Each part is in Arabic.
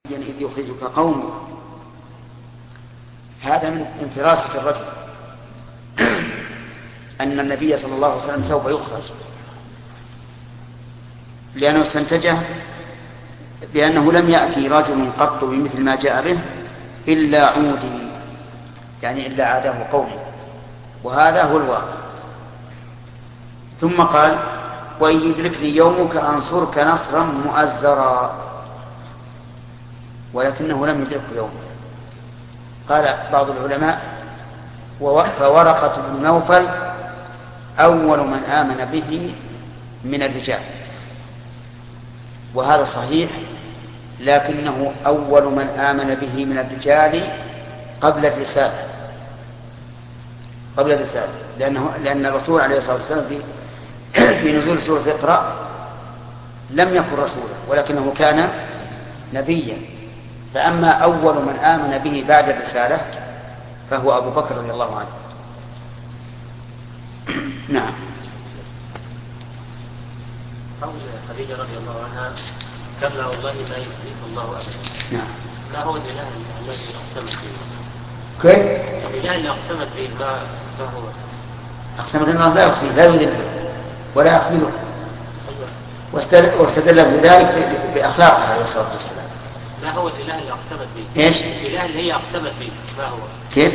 إذ يخرجك قومك. هذا من فراسة الرجل أن النبي صلى الله عليه وسلم سوف يخرج، لأنه استنتجه بأنه لم يأتي رجل قط بمثل ما جاء به إلا عودي، يعني إلا عاده قومه، وهذا هو الواقع. ثم قال: وإن يدركني يومك أنصرك نصرا مؤزرا، ولكنه لم يدركه يومه. قال بعض العلماء: فورقة بن نوفل أول من آمن به من الرجال، وهذا صحيح، لكنه أول من آمن به من الرجال قبل الرسالة، لأن الرسول عليه الصلاة والسلام في نزول سورة اقرأ لم يكن رسولا، ولكنه كان نبيا. فأما أول من آمن به بعد الرسالة فهو أبو بكر رضي الله عنه. نعم. قول خديجة رضي الله عنها: كلا والله ما يخزيك الله أبدا. نعم. ما هو الإله الذي أقسمت به؟ كيف؟ الإله اللي أقسمت به ما هو؟ أقسمت أنه لا يقسم، لا يذله ولا يخذله، واستدل بذلك بأخلاقه عليه الصلاة والسلام. ما هو الإله اللي أقسمت به؟ إيش؟ الإله اللي هي أقسمت به ما هو؟ كيف؟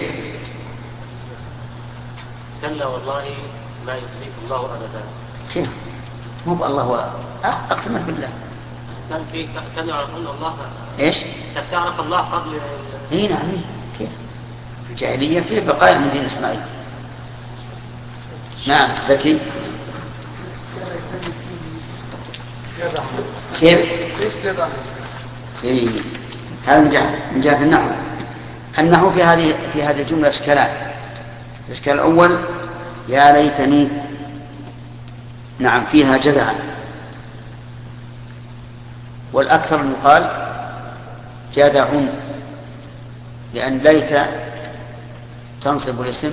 كلا والله ما يخزيك الله أبدا. كيف؟ مو بالله أقسمت بالله. كان يعرفون الله. إيش؟ كان تعرف الله قبل. نعم. كيف؟ في الجاهلية كيف بقايا من دين إسماعيل. نعم. ذكي. كيف كذا؟ هذا من جهة النحو. النحو في هذه الجملة اشكالان. الاشكال الأول: يا ليتني، نعم، فيها جدعا، والأكثر أن يقال جدع، لأن ليت تنصب الاسم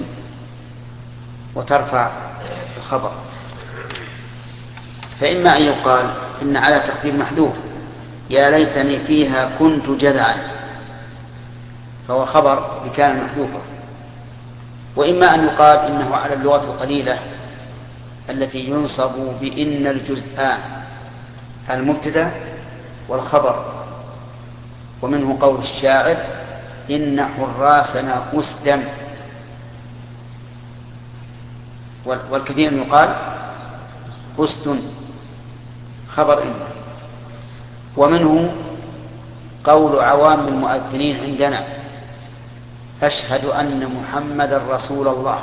وترفع الخبر. فإما أن يقال إن على تقدير محذوف: يا ليتني فيها كنت جدعا، فهو خبر لكان محذوفا. وإما أن يقال إنه على اللغة القليلة التي ينصب بإن الجزءان المبتدأ والخبر. ومنه قول الشاعر: إن حراسنا أسدا. والكثير يقال أسد خبر إن. ومنه قول عوام المؤذنين عندنا: أشهد أن محمد رسول الله.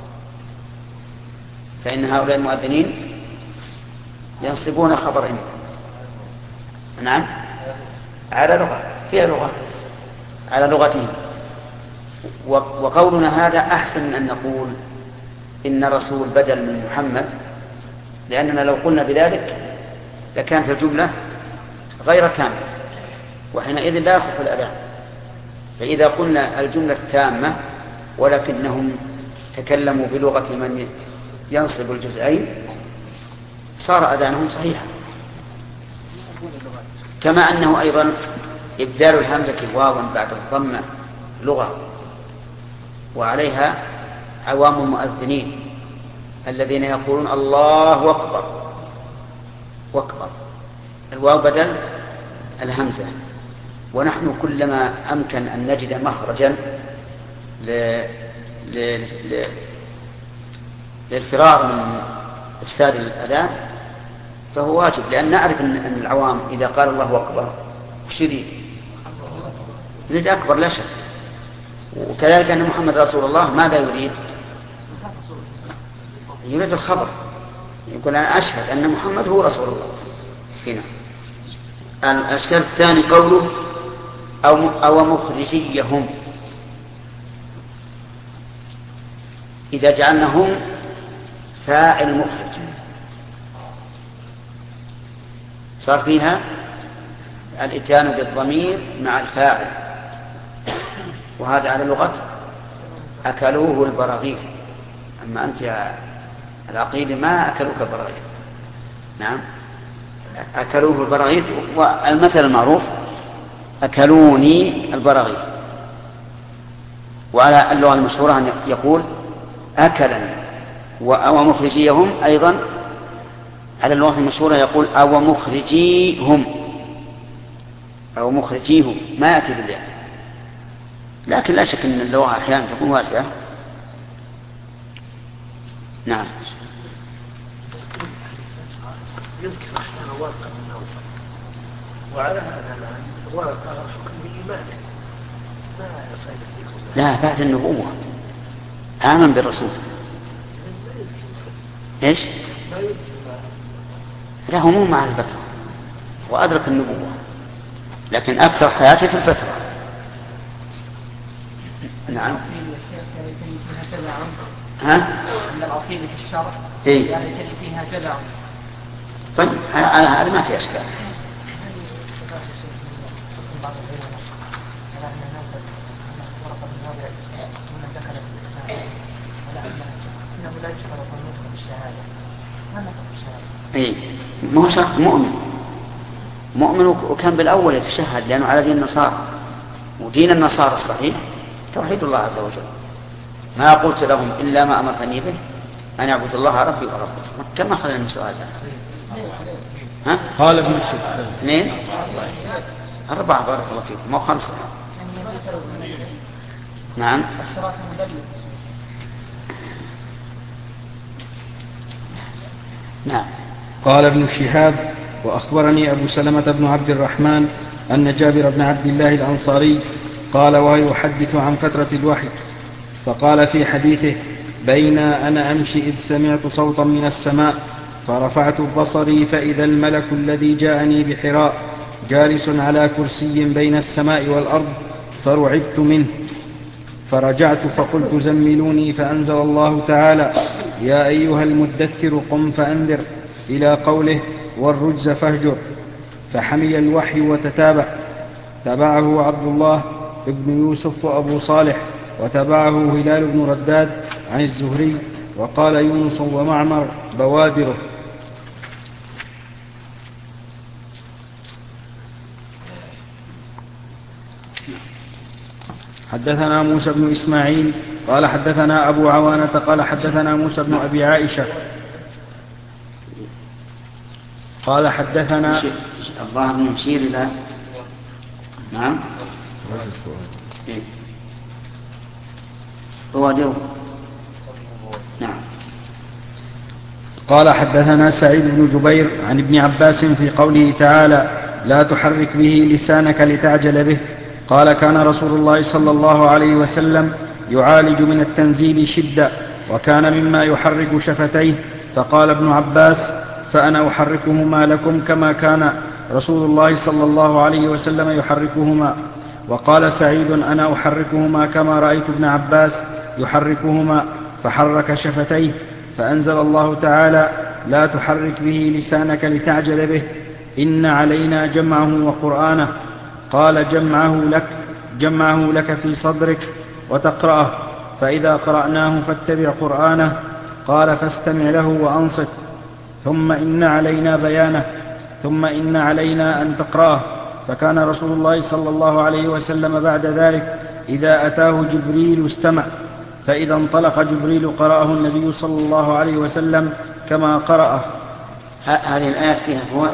فإن هؤلاء المؤذنين ينصبون خبر إن. نعم، على لغة، فيها لغة على لغتهم. وقولنا هذا أحسن من أن نقول إن رسول بدل من محمد، لأننا لو قلنا بذلك لكانت الجملة غير تامة، وحينئذ لا يصح الأذان. فإذا قلنا الجملة تامة ولكنهم تكلموا بلغة من ينصب الجزئين صار أذانهم صحيحا. كما أنه أيضا إبدال الهمزة واوا بعد الضمة لغة، وعليها عوام المؤذنين الذين يقولون الله أكبر، وأكبر الواو بدل الهمزة. ونحن كلما أمكن أن نجد مخرجا للفرار من إفساد الأذان فهو واجب، لأن نعرف أن العوام إذا قال الله أكبر وش يريد أكبر لا شك. وكذلك أن محمد رسول الله ماذا يريد؟ يريد الخبر، يقول أنا أشهد أن محمد هو رسول الله. هنا الأشكال الثاني قوله أو مخرجيهم. إذا جعلناهم فاعل مخرج صار فيها الإتيان بالضمير مع الفاعل، وهذا على لغة أكلوه البراغيث. أما أنت يا العقيل ما أكلوك البراغيث. نعم، أكلوه البراغيث. والمثل المعروف أكلوني البراغيث. وعلى اللغة المشهورة أن يقول أكلا ومخرجيهم. أيضا على اللغة المشهورة يقول أو مخرجيهم أو مخرجيهم، ما يأتي بالله. لكن لا شك أن اللغة أحيانا تكون واسعة. نعم. يذكر أحيانا ورقة من نوفل، وعلى هذا ورقة حكم بإيمانه، ما فائدة ذكر؟ لا، بعد النبوة آمن بالرسول. إيش؟ ما يذكر لا، هو مو مع الفترة وأدرك النبوة، لكن أكثر حياته في الفترة. نعم. ها؟ أن العقيدة في الشرع إيه؟ يعني فيها كذا عمر. طيب هذا ما في أشكال. إيه؟ ما هو شرط مؤمن وكان بالأول يتشهد، لأنه على دين النصارى، ودين النصارى الصحيح توحيد الله عز وجل. ما قلت لهم إلا ما أمرتني به أن يعبد الله ربي وربكم. كم أخذنا من سؤال ها؟ قال ابن الشيخ 2 4 بارك الله فيكم، مو 5. نعم. نعم. قال ابن شهاب: وأخبرني أبو سلمة بن عبد الرحمن أن جابر بن عبد الله الأنصاري قال وهو يحدث عن فترة الوحي، فقال في حديثه: بين أنا أمشي إذ سمعت صوتا من السماء فرفعت بصري فإذا الملك الذي جاءني بحراء جالس على كرسي بين السماء والأرض فرعبت منه، فرجعت فقلت: زملوني، فأنزل الله تعالى: يا أيها المدثر قم فأنذر، إلى قوله: والرجز فاهجر. فحمي الوحي وتتابع، تبعه عبد الله بن يوسف وأبو صالح، وتبعه هلال بن رداد عن الزهري، وقال يونس ومعمر بوادره. حدثنا موسى بن إسماعيل قال حدثنا أبو عوانة قال حدثنا موسى بن أبي عائشة قال حدثنا الله بن مشير إلى نعم بوادره. نعم. قال حدثنا سعيد بن جبير عن ابن عباس في قوله تعالى: لا تحرك به لسانك لتعجل به. قال: كان رسول الله صلى الله عليه وسلم يعالج من التنزيل شدة، وكان مما يحرك شفتيه. فقال ابن عباس: فأنا أحركهما لكم كما كان رسول الله صلى الله عليه وسلم يحركهما. وقال سعيد: أنا أحركهما كما رأيت ابن عباس يحركهما، فحرك شفتيه. فأنزل الله تعالى: لا تحرك به لسانك لتعجل به، إن علينا جمعه وقرآنه. قال: جمعه لك في صدرك وتقرأه، فإذا قرأناه فاتبع قرآنه. قال: فاستمع له وأنصت، ثم إن علينا بيانه، ثم إن علينا أن تقرأه. فكان رسول الله صلى الله عليه وسلم بعد ذلك إذا أتاه جبريل استمع، فإذا انطلق جبريل قرأه النبي صلى الله عليه وسلم كما قرأه. هذه الآيات فيها فوائد.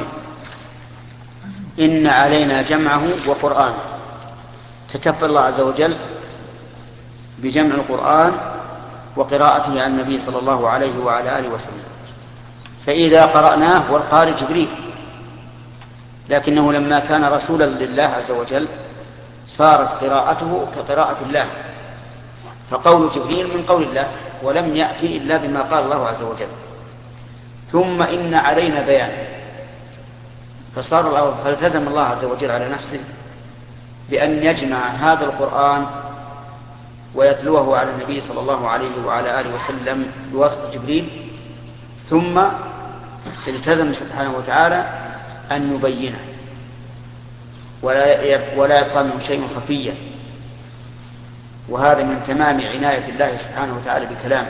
إن علينا جمعه وقرآنه، تكفل الله عز وجل بجمع القرآن وقراءته على النبي صلى الله عليه وعلى آله وسلم. فإذا قرأناه والقارئ جبريل، لكنه لما كان رسولا لله عز وجل صارت قراءته كقراءة الله، فقول جبريل من قول الله، ولم يأتي إلا بما قال الله عز وجل. ثم إن علينا بيان، فالتزم الله عز وجل على نفسه بأن يجمع هذا القرآن ويتلوه على النبي صلى الله عليه وعلى آله وسلم بواسطة جبريل، ثم التزم سبحانه وتعالى أن يبينه ولا يبقى منه شيء خفيا. وهذا من تمام عناية الله سبحانه وتعالى بكلامه،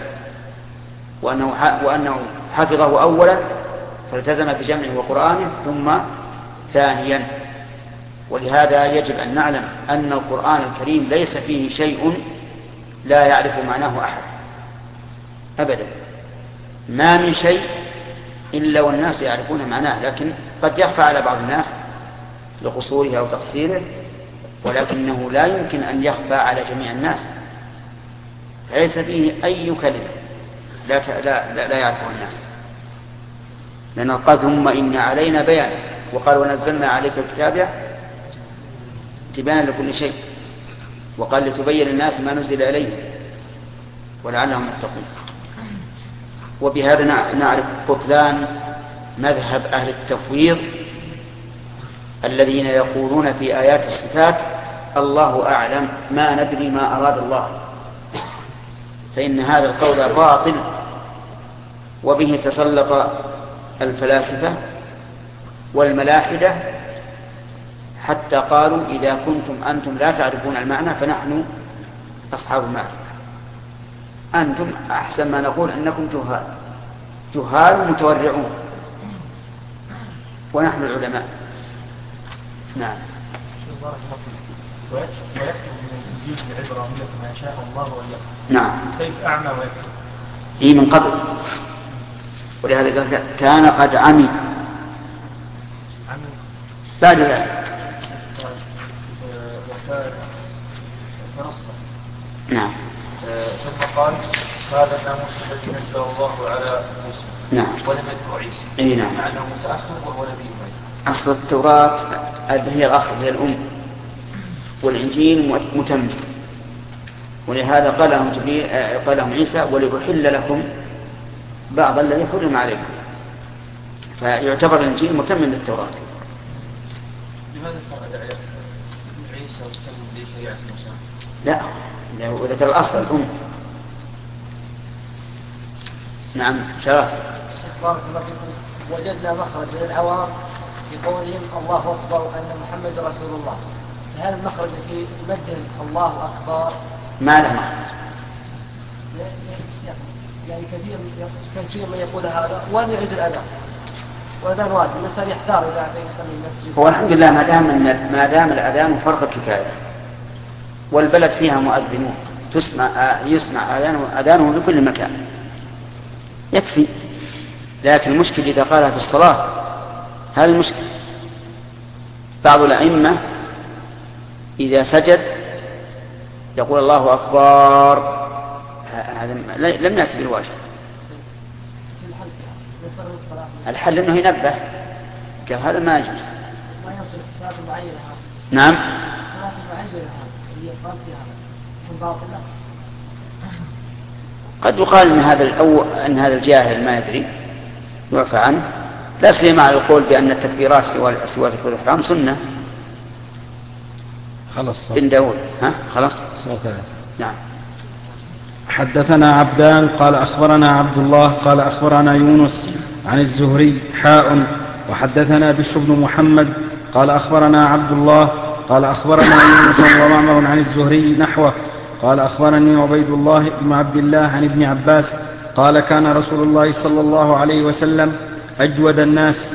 وأنه حفظه أولا فالتزم بجمعه وقرآنه، ثم ثانيا ولهذا يجب أن نعلم أن القرآن الكريم ليس فيه شيء لا يعرف معناه أحد أبدا، ما من شيء إلا والناس يعرفون معناه، لكن قد يخفى على بعض الناس لقصوره أو تقصيره، ولكنه لا يمكن أن يخفى على جميع الناس. ليس فيه أي كلمة لا يعرفه الناس، لأن قال ثم إن علينا بيان، وقال ونزلنا عليك الكتاب تبانا لكل شيء، وقال لتبين الناس ما نزل إليه ولعلهم يتقون. وبهذا نعرف بطلان مذهب أهل التفويض الذين يقولون في آيات الصفات الله أعلم ما ندري ما أراد الله، فإن هذا القول باطل، وبه تسلط الفلاسفة والملاحدة حتى قالوا إذا كنتم أنتم لا تعرفون المعنى فنحن أصحاب المعرفة، أنتم أحسن ما نقول أنكم جهال متورعون ونحن العلماء. نعم. ويكتب من الإنجيل العبرانية ما شاء الله ويكتب. نعم. كيف أعمى ويكتب؟ إيه من قبل، ولهذا قال كان قد عمي بعد ذلك. نعم. ثم قال هذا الناموس الذي نزل الله على موسى. نعم. ولم يذكر عيسى. اي نعم. مع انه متاخر وهو نبي بعيد. اصل التوراة هي الاصل، هي الام، والانجيل متم، ولهذا قال لهم جبريل قال لهم عيسى ولأحل لكم بعض الذي حرم عليكم، فيعتبر الانجيل متم للتوراة. لماذا فرق عيسى وتم بشريعة موسى؟ لا، وذكر الأصل الأم. نعم. شرف. بارك الله فيكم. وجدنا مخرج للعوام بقولهم الله أكبر أن محمد رسول الله، فهل المخرج في مد الله أكبر؟ ما له مخرج. يعني كثير من يقول هذا وأن يعيد الأذان، وأذان واجب، الإنسان يحتار إذا أتى يصلي المسجد. هو الحمد لله ما دام الأذان فرض كفاية والبلد فيها مؤذنون يسمع أذانه في كل مكان يكفي. لكن المشكل إذا قالها في الصلاة، هذا المشكل. بعض الأئمة إذا سجد يقول الله أكبر، هذا لم يأتي بالواجب. الحل أنه ينبه، قال هذا ما يجوز. نعم. قد يقال أن هذا الجاهل ما يدري يعفى عنه، لا سيما على القول بأن التكبيرات سوى تكبيرة الإحرام سنة. خلاص بن داود. خلاص. نعم. حدثنا عبدان قال أخبرنا عبد الله قال أخبرنا يونس عن الزهري وحدثنا بشر بن محمد قال أخبرنا عبد الله قال أخبرنا يونس ومعمر عن الزهري نحوه قال أخبرني عبيد الله بن عبد الله عن ابن عباس قال كان رسول الله صلى الله عليه وسلم أجود الناس،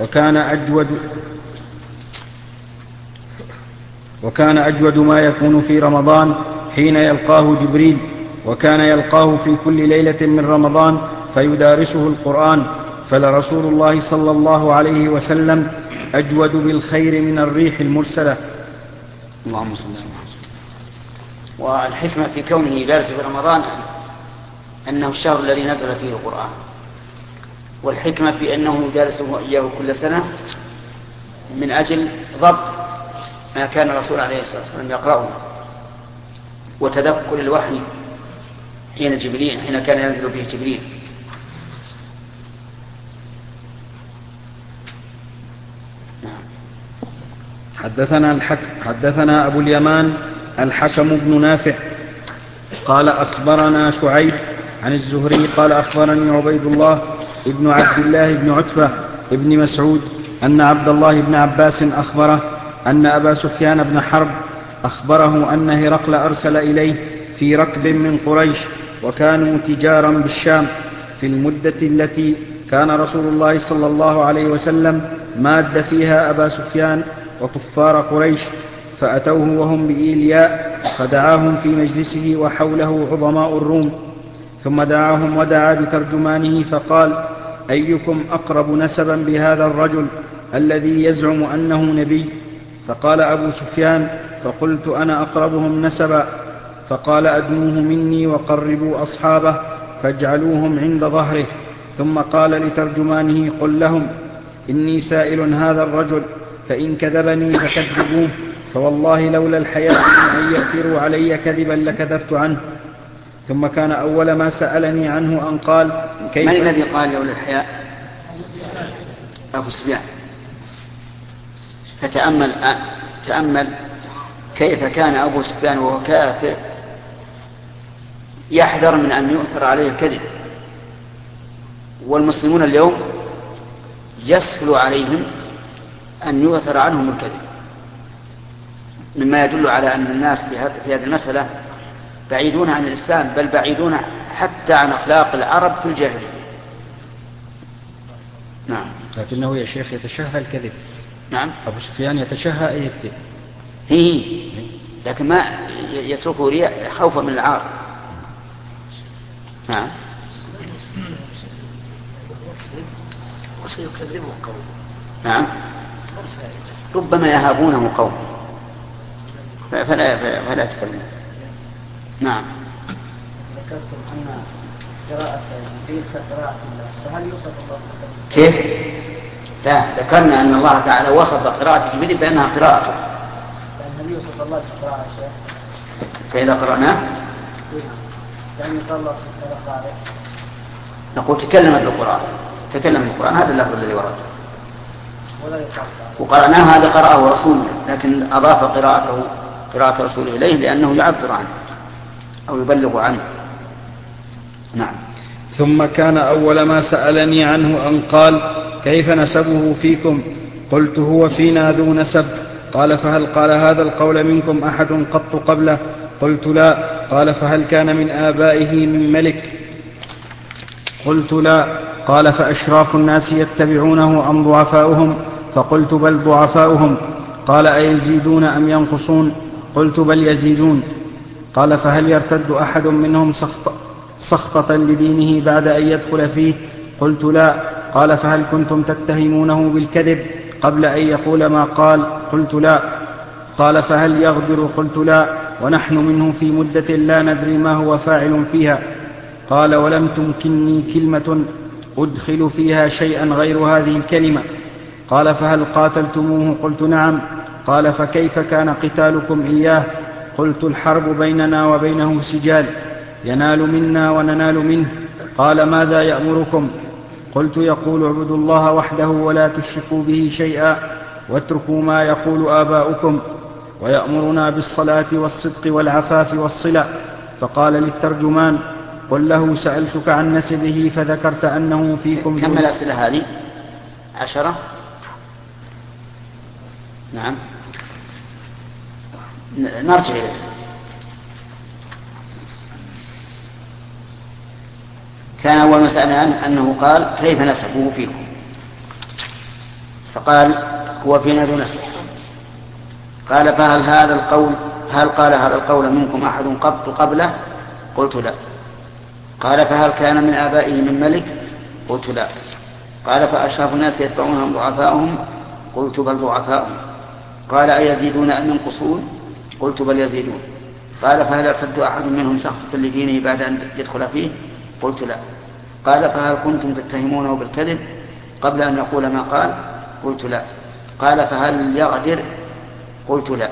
وكان أجود ما يكون في رمضان حين يلقاه جبريل، وكان يلقاه في كل ليلة من رمضان فيدارسه القرآن، فلرسول الله صلى الله عليه وسلم أجود بالخير من الريح المرسلة. اللهم صل وسلم. والحكمة في كونه يدارسه في رمضان أنه الشهر الذي نزل فيه القرآن، والحكمة في أنه يدارسه إياه كل سنة من أجل ضبط ما كان الرسول عليه الصلاة والسلام يقرأه، وتذكر الوحي حين كان ينزل به جبريل. حدثنا أبو اليمان الحكم بن نافع قال أخبرنا شعيب عن الزهري قال أخبرني عبيد الله ابن عبد الله بن عتبة ابن مسعود أن عبد الله بن عباس أخبره أن أبا سفيان بن حرب أخبره أن هرقل أرسل إليه في ركب من قريش، وكانوا تجارا بالشام في المدة التي كان رسول الله صلى الله عليه وسلم ماد فيها أبا سفيان وكفار قريش، فأتوه وهم بإيلياء فدعاهم في مجلسه وحوله عظماء الروم، ثم دعاهم ودعا بترجمانه فقال: أيكم أقرب نسبا بهذا الرجل الذي يزعم أنه نبي؟ فقال أبو سفيان: فقلت أنا أقربهم نسبا. فقال: أدنوه مني وقربوا أصحابه فاجعلوهم عند ظهره. ثم قال لترجمانه: قل لهم إني سائل هذا الرجل، فإن كذبني فكذبوه، فوالله لولا الحياء من أن يأثروا علي كذبا لكذبت عنه. ثم كان أول ما سألني عنه أن قال: كيف؟ من الذي قال لولا الحياء؟ أبو سفيان. فتأمل كيف كان أبو سفيان وهو كافر يحذر من أن يؤثر عليه الكذب، والمسلمون اليوم يسهل عليهم أن يؤثر عنهم الكذب، مما يدل على أن الناس في هذه المسألة بعيدون عن الإسلام، بل بعيدون حتى عن أخلاق العرب في الجاهلية. نعم. لكنه يا شيخ يتشهى الكذب. نعم. أبو سفيان يتشهى أي يكذب. هي لكن ما يتركه رياء خوفا من العار. نعم. وسيكذبه قوم. نعم. ربما يهابونه قوم فلا يتكلم. نعم. ذكرتم أن قراءة الجبريل كقراءة الله، فهل يوصف الله كيف؟ لا، ذكرنا أن الله تعالى وصف قراءة الجبريل بأنها قراءته. هل يوصف الله بقراءة شيء؟ فإذا قرأناه يعني قال الله سبحانه وتعالى نقول تكلم بالقرآن، تكلم بالقرآن، هذا اللفظ الذي ورد. وقرأناه هذا قرأه رسوله، لكن أضاف قراءة رسوله إليه لأنه يعبر عنه أو يبلغ عنه. نعم. ثم كان أول ما سألني عنه أن قال: كيف نسبه فيكم؟ قلت: هو فينا ذو نسب. قال: فهل قال هذا القول منكم أحد قط قبله؟ قلت: لا. قال: فهل كان من آبائه من ملك؟ قلت: لا. قال: فأشراف الناس يتبعونه أم ضعفاؤهم؟ فقلت: بل ضعفاؤهم. قال: أيزيدون أم ينقصون؟ قلت: بل يزيدون. قال: فهل يرتد أحد منهم سخطة لدينه بعد أن يدخل فيه؟ قلت: لا. قال: فهل كنتم تتهمونه بالكذب قبل أن يقول ما قال؟ قلت: لا. قال: فهل يغدر؟ قلت: لا، ونحن منه في مدة لا ندري ما هو فاعل فيها. قال: ولم تمكنني كلمة أدخل فيها شيئا غير هذه الكلمة. قال: فهل قاتلتموه؟ قلت: نعم. قال: فكيف كان قتالكم إياه؟ قلت: الحرب بيننا وبينه سجال، ينال منا وننال منه. قال: ماذا يأمركم؟ قلت: يقول: اعبدوا الله وحده ولا تشركوا به شيئا واتركوا ما يقول آباؤكم، ويأمرنا بالصلاة والصدق والعفاف والصلة. فقال للترجمان: قل له سألتك عن نسبه فذكرت أنه فيكم. كم الأسئلة هذه؟ 10. نعم. نرجع إليه. كان أول مسألة عنه أنه قال: كيف نسبه فيكم؟ فقال: هو فينا ذو نسب. قال: هل قال هذا القول منكم أحد قط قبله؟ قلت: لا. قال: فهل كان من آبائه من ملك؟ قلت: لا. قال: فأشراف الناس يتبعونهم ضعفاؤهم؟ قلت: بل ضعفاؤهم. قال: أيزيدون أم ينقصون؟ قلت: بل يزيدون. قال: فهل يرتد أحد منهم سخطة لدينه بعد أن يدخل فيه؟ قلت: لا. قال: فهل كنتم تتهمونه بالكذب قبل أن يقول ما قال؟ قلت: لا. قال: فهل يغدر؟ قلت: لا.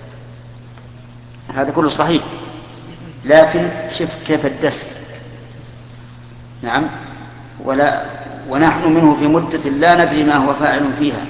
هذا كله صحيح، لكن شف كيف الدس. نعم. ونحن منه في مدة لا ندري ما هو فاعل فيها،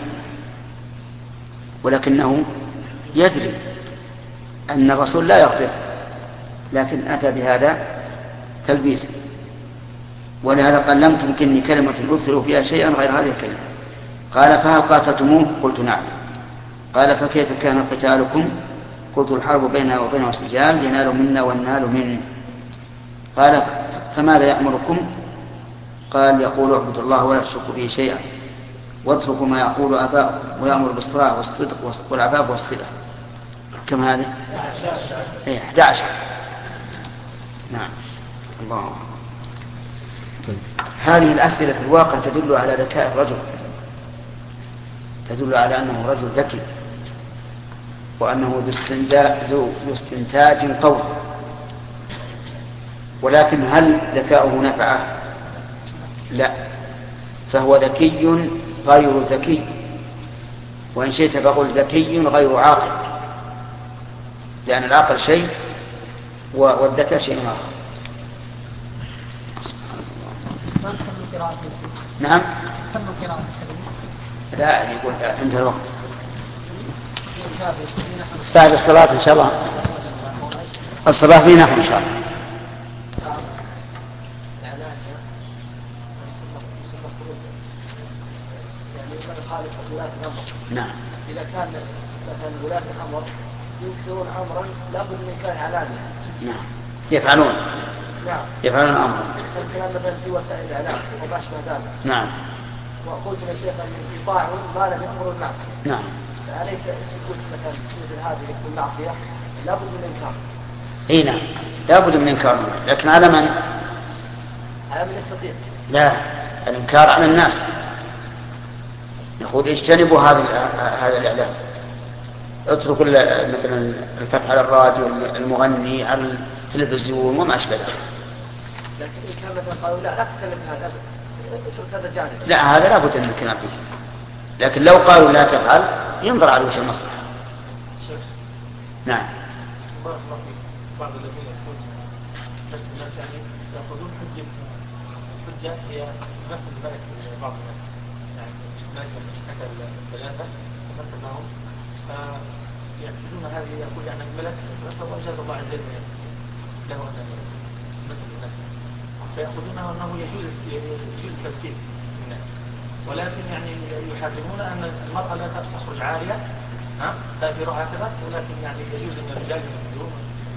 ولكنه يدري أن الرسول لا يغدر، لكن أتى بهذا تلبيس، ولهذا قال: لم تمكنني كلمة أدخل فيها شيئا غير هذه الكلمة. قال: فهل قاتلتموه؟ قلت: نعم. قال: فكيف كان قتالكم؟ قلت: الحرب بيننا وبينه سجال، ينال منا وننال منه. قال: فماذا يأمركم؟ قال: يقول: اعبدوا الله ولا تشركوا به شيئا واتركوا ما يقول آباؤكم ويأمر بالصلاة والصدق والعفاف والصلة. كم هذه؟ 11. نعم. الله. هذه الأسئلة في الواقع تدل على ذكاء الرجل، تدل على أنه رجل ذكي وأنه ذو استنتاج قوي. ولكن هل ذكاؤه نفعه؟ لا، فهو ذكي غير ذكي، وإن شئت فقل ذكي غير عاقل، لأن العقل شيء والذكاء شيء آخر. نعم. لا، يقول عند الوقت بعد الصلاة إن شاء الله. الصباح في نحو إن شاء الله. نعم. إذا كان مثلا ولاة الأمر ينكرون أمرا لابد من كان علانية. نعم. يفعلون. نعم. يفعلون الأمر. الكلام مثلا في وسائل الإعلام وما أشبه ذلك. نعم. وقلت يا شيخ أن يطاعون ما لم يأمروا المعصية. نعم. فأليس السكوت مثلا مثل هذه المعصية لابد من إنكار؟ إيه نعم، لابد من إنكار، لكن على من؟ على من يستطيع. لا، الإنكار على الناس. يقول اجتنبوا هذا الإعلام، اتركوا مثلا الفتح على الراديو، المغني على التلفزيون وما أشبه ذلك. لكن إن كان مثلا قالوا لا تتكلم هذا، اترك هذا الجانب. لا، هذا لابد من الكلام فيه، لكن لو قالوا لا تفعل ينظر على وجه المصلحة. نعم. بعض الذين الناس يعني يأخذون حجة هي نفس الملك بعض الناس، يعني الملك حكى الثلاثة مثل لهم فيعتقدون هذه، يقول يعني الملك فهو أجاز الله عز وجل له أن مثل الناس، فيأخذونه أنه يجوز التفكير الناس، ولكن يعني يحاكمون أن المرأة لا تخرج عارية تأثير هكذا، ولكن يعني يجوز أن الرجال يمثلون.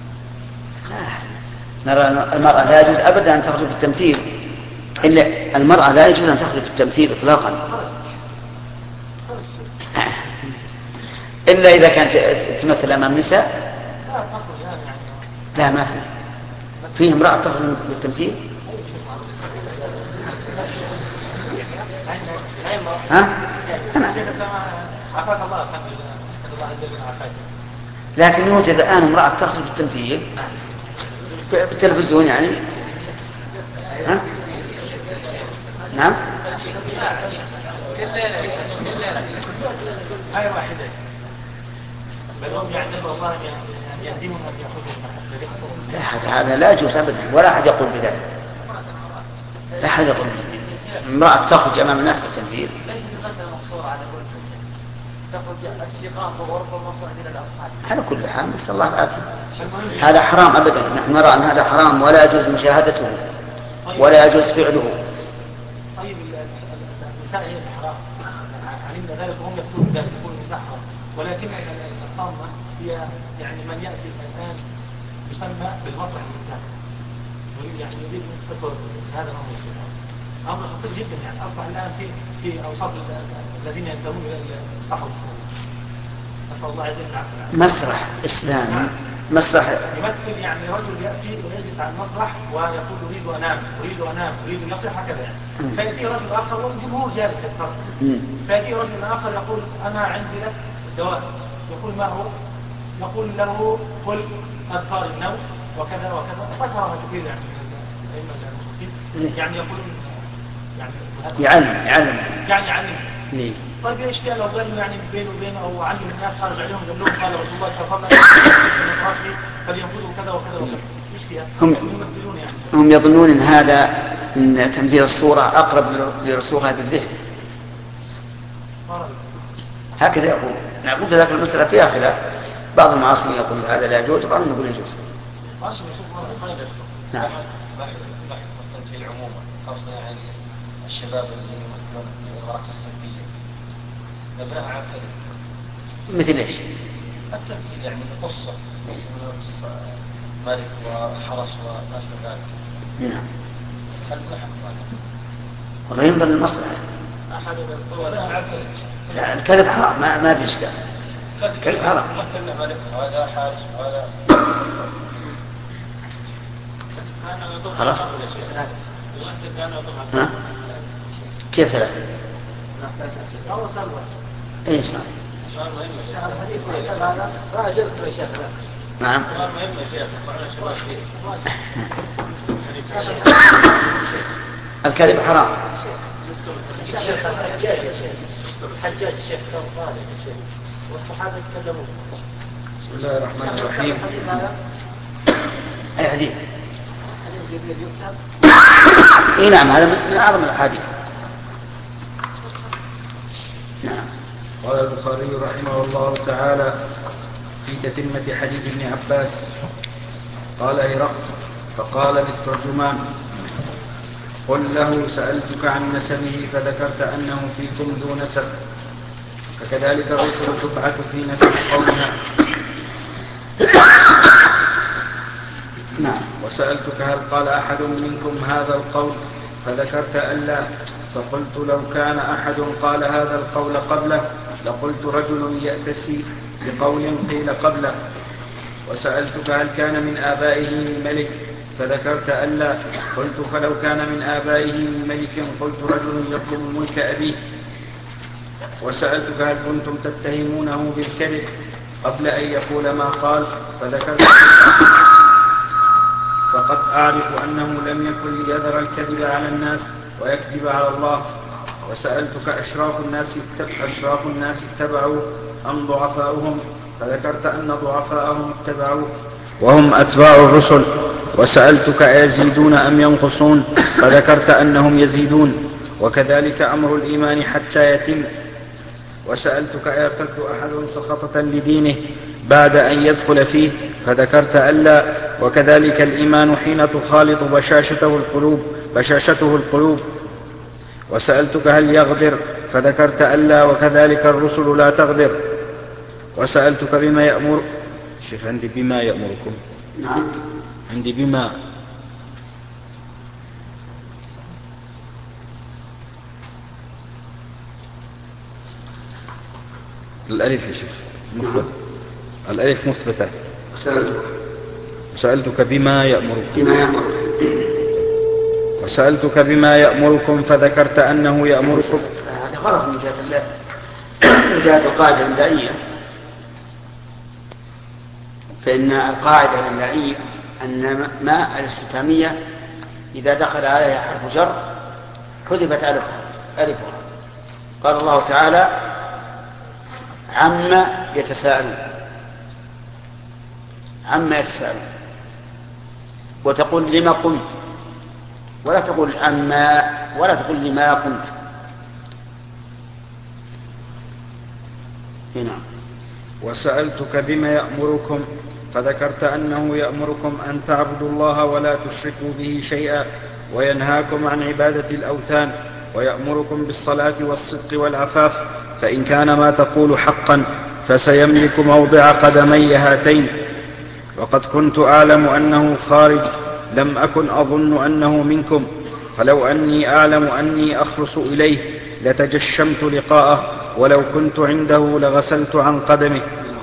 المرأة لا يجوز أبدا أن تخرج في التمثيل، إلا المرأة لا يجوز أن تخرج في التمثيل إطلاقا، إلا إذا كانت تمثل أمام النساء. لا، ما فيه امرأة تخرج بالتمثيل. لكن يوجد الآن امرأة تخرج بالتمثيل في التلفزيون يعني. ها؟ نعم. هاي واحدة بل هم يعتبر الله يعني يهديهم أن يأخذوا. هذا لا يجوز أبدا، ولا أحد يقول بذلك، لا أحد يقول امرأة تخرج أمام الناس بالتمثيل. على كل حال نسأل الله العافية. هذا حرام أبدا، نحن نرى أن هذا حرام ولا يجوز مشاهدته ولا يجوز فعله. طيب النساء هي الحرام، علمنا ذلك وهم يقولون ذلك، يقولون النساء حرام، ولكن الطامة هي يعني من يأتي الآن يسمى بالمصلح الإسلامي، يعني يريد أن يستفر هذا الأمر الشيطان، أمر خطير جدا. يعني أصبح الآن في أوساط الذين ينتمون إلى الصحوة الإسلامية، نسأل الله عز وجل. مسرح إسلامي، مسرح يمثل يعني رجل يأتي ويجلس على المسرح ويقول أريد أنام أريد يصيح هكذا يعني. فيأتي رجل آخر والجمهور جالس يتفرج، فيأتي رجل آخر يقول أنا عندي لك دواء، يقول ما هو؟ يقول له قل أذكار النوم وكذا وكذا، فترة كثير يعني يعني يقول يعلم. ليه؟ طيب ايش فيها لو قال يعني بينه وبينه او علم الناس خرج عليهم قال لهم قال رسول الله صلى الله عليه وسلم فلينفذوا كذا وكذا وكذا، ايش فيها؟ هم يظنون ان هذا ان تمثيل الصورة اقرب لرسوخها في الذهن، هكذا يقول. انا قلت لك المسألة فيها خلاف، بعض المعاصرين يقول هذا لا يجوز وبعضهم يقول يجوز. نعم. التمثيل عموما خاصة يعني الشباب اللي يمثلون في الغرق الصيفية نبناها على كذا. مثل ايش؟ التمثيل يعني قصة ملك وحرس وما شابه ذلك. نعم. هل نحن والله ينظر للمصلحة، أحد الطوال أعتقد. لا الكذب حرام ما في إشكال. كذب حرام. هذا حارس وهذا خلاص. ها؟ كيف ثلاثة؟ ايه صحيح. نعم. الكذب حرام. الحجاج الشيخ كان طالب الشيخ والصحابة يتكلمون. بسم الله الرحمن الرحيم. أي حديث؟ اي نعم هذا من أعظم الأحاديث. نعم. قال البخاري رحمه الله تعالى في تتمة حديث ابن عباس قال هرقل فقال للترجمان قل له سألتك عن نسبه فذكرت أنه فيكم ذو نسب فكذلك الرسل تبعث في نسب قومها. نعم. وسألتك هل قال أحد منكم هذا القول فذكرت ألا فقلت لو كان أحد قال هذا القول قبله لقلت رجل يأتسي بقول قيل قبله. وسألتك هل كان من آبائه من ملك فذكرت ألا قلت فلو كان من آبائه من ملك قلت رجل يطلب ملك أبيه. وسألتك هل كنتم تتهمونه بالكذب قبل أن يقول ما قال فذكرت فقد أعرف أنه لم يكن ليذر الكذب على الناس ويكذب على الله. وسألتك أشراف الناس اتبعوا أم ضعفاؤهم فذكرت أن ضعفاءهم اتبعوا وهم أتباع الرسل. وسألتك أيزيدون أم ينقصون فذكرت أنهم يزيدون وكذلك أمر الإيمان حتى يتم. وسألتك أيرتد أحد سخطة لدينه بعد أن يدخل فيه فذكرت ألا وكذلك الإيمان حين تخالط بشاشته القلوب. وسألتك هل يغدر فذكرت ألا وكذلك الرسل لا تغدر. وسألتك بما يأمر شيخ عندي بما يأمركم. نعم. عندي بما الألف يا شيخ مثبت. الألف مثبتة. سألتك بما يأمركم. وسألتك بما يأمركم فذكرت أنه يأمركم. هذا غلط من جهة الله من جهة القاعدة الإملائية. فإن القاعدة الإملائية أن ما الاستفهامية إذا دخل عليها حرف جر حذفت ألفها. قال الله تعالى عما يتساءلون وتقول لما قمت ولا تقول عما ولا تقول لما قمت. هنا. وسألتك بما يأمركم فذكرت أنه يأمركم أن تعبدوا الله ولا تشركوا به شيئا وينهاكم عن عبادة الأوثان ويأمركم بالصلاة والصدق والعفاف فإن كان ما تقول حقا فسيملك موضع قدمي هاتين. وقد كنت أعلم أنه خارج لم أكن أظن أنه منكم فلو أني أعلم أني أخلص إليه لتجشمت لقاءه ولو كنت عنده لغسلت عن قدمه.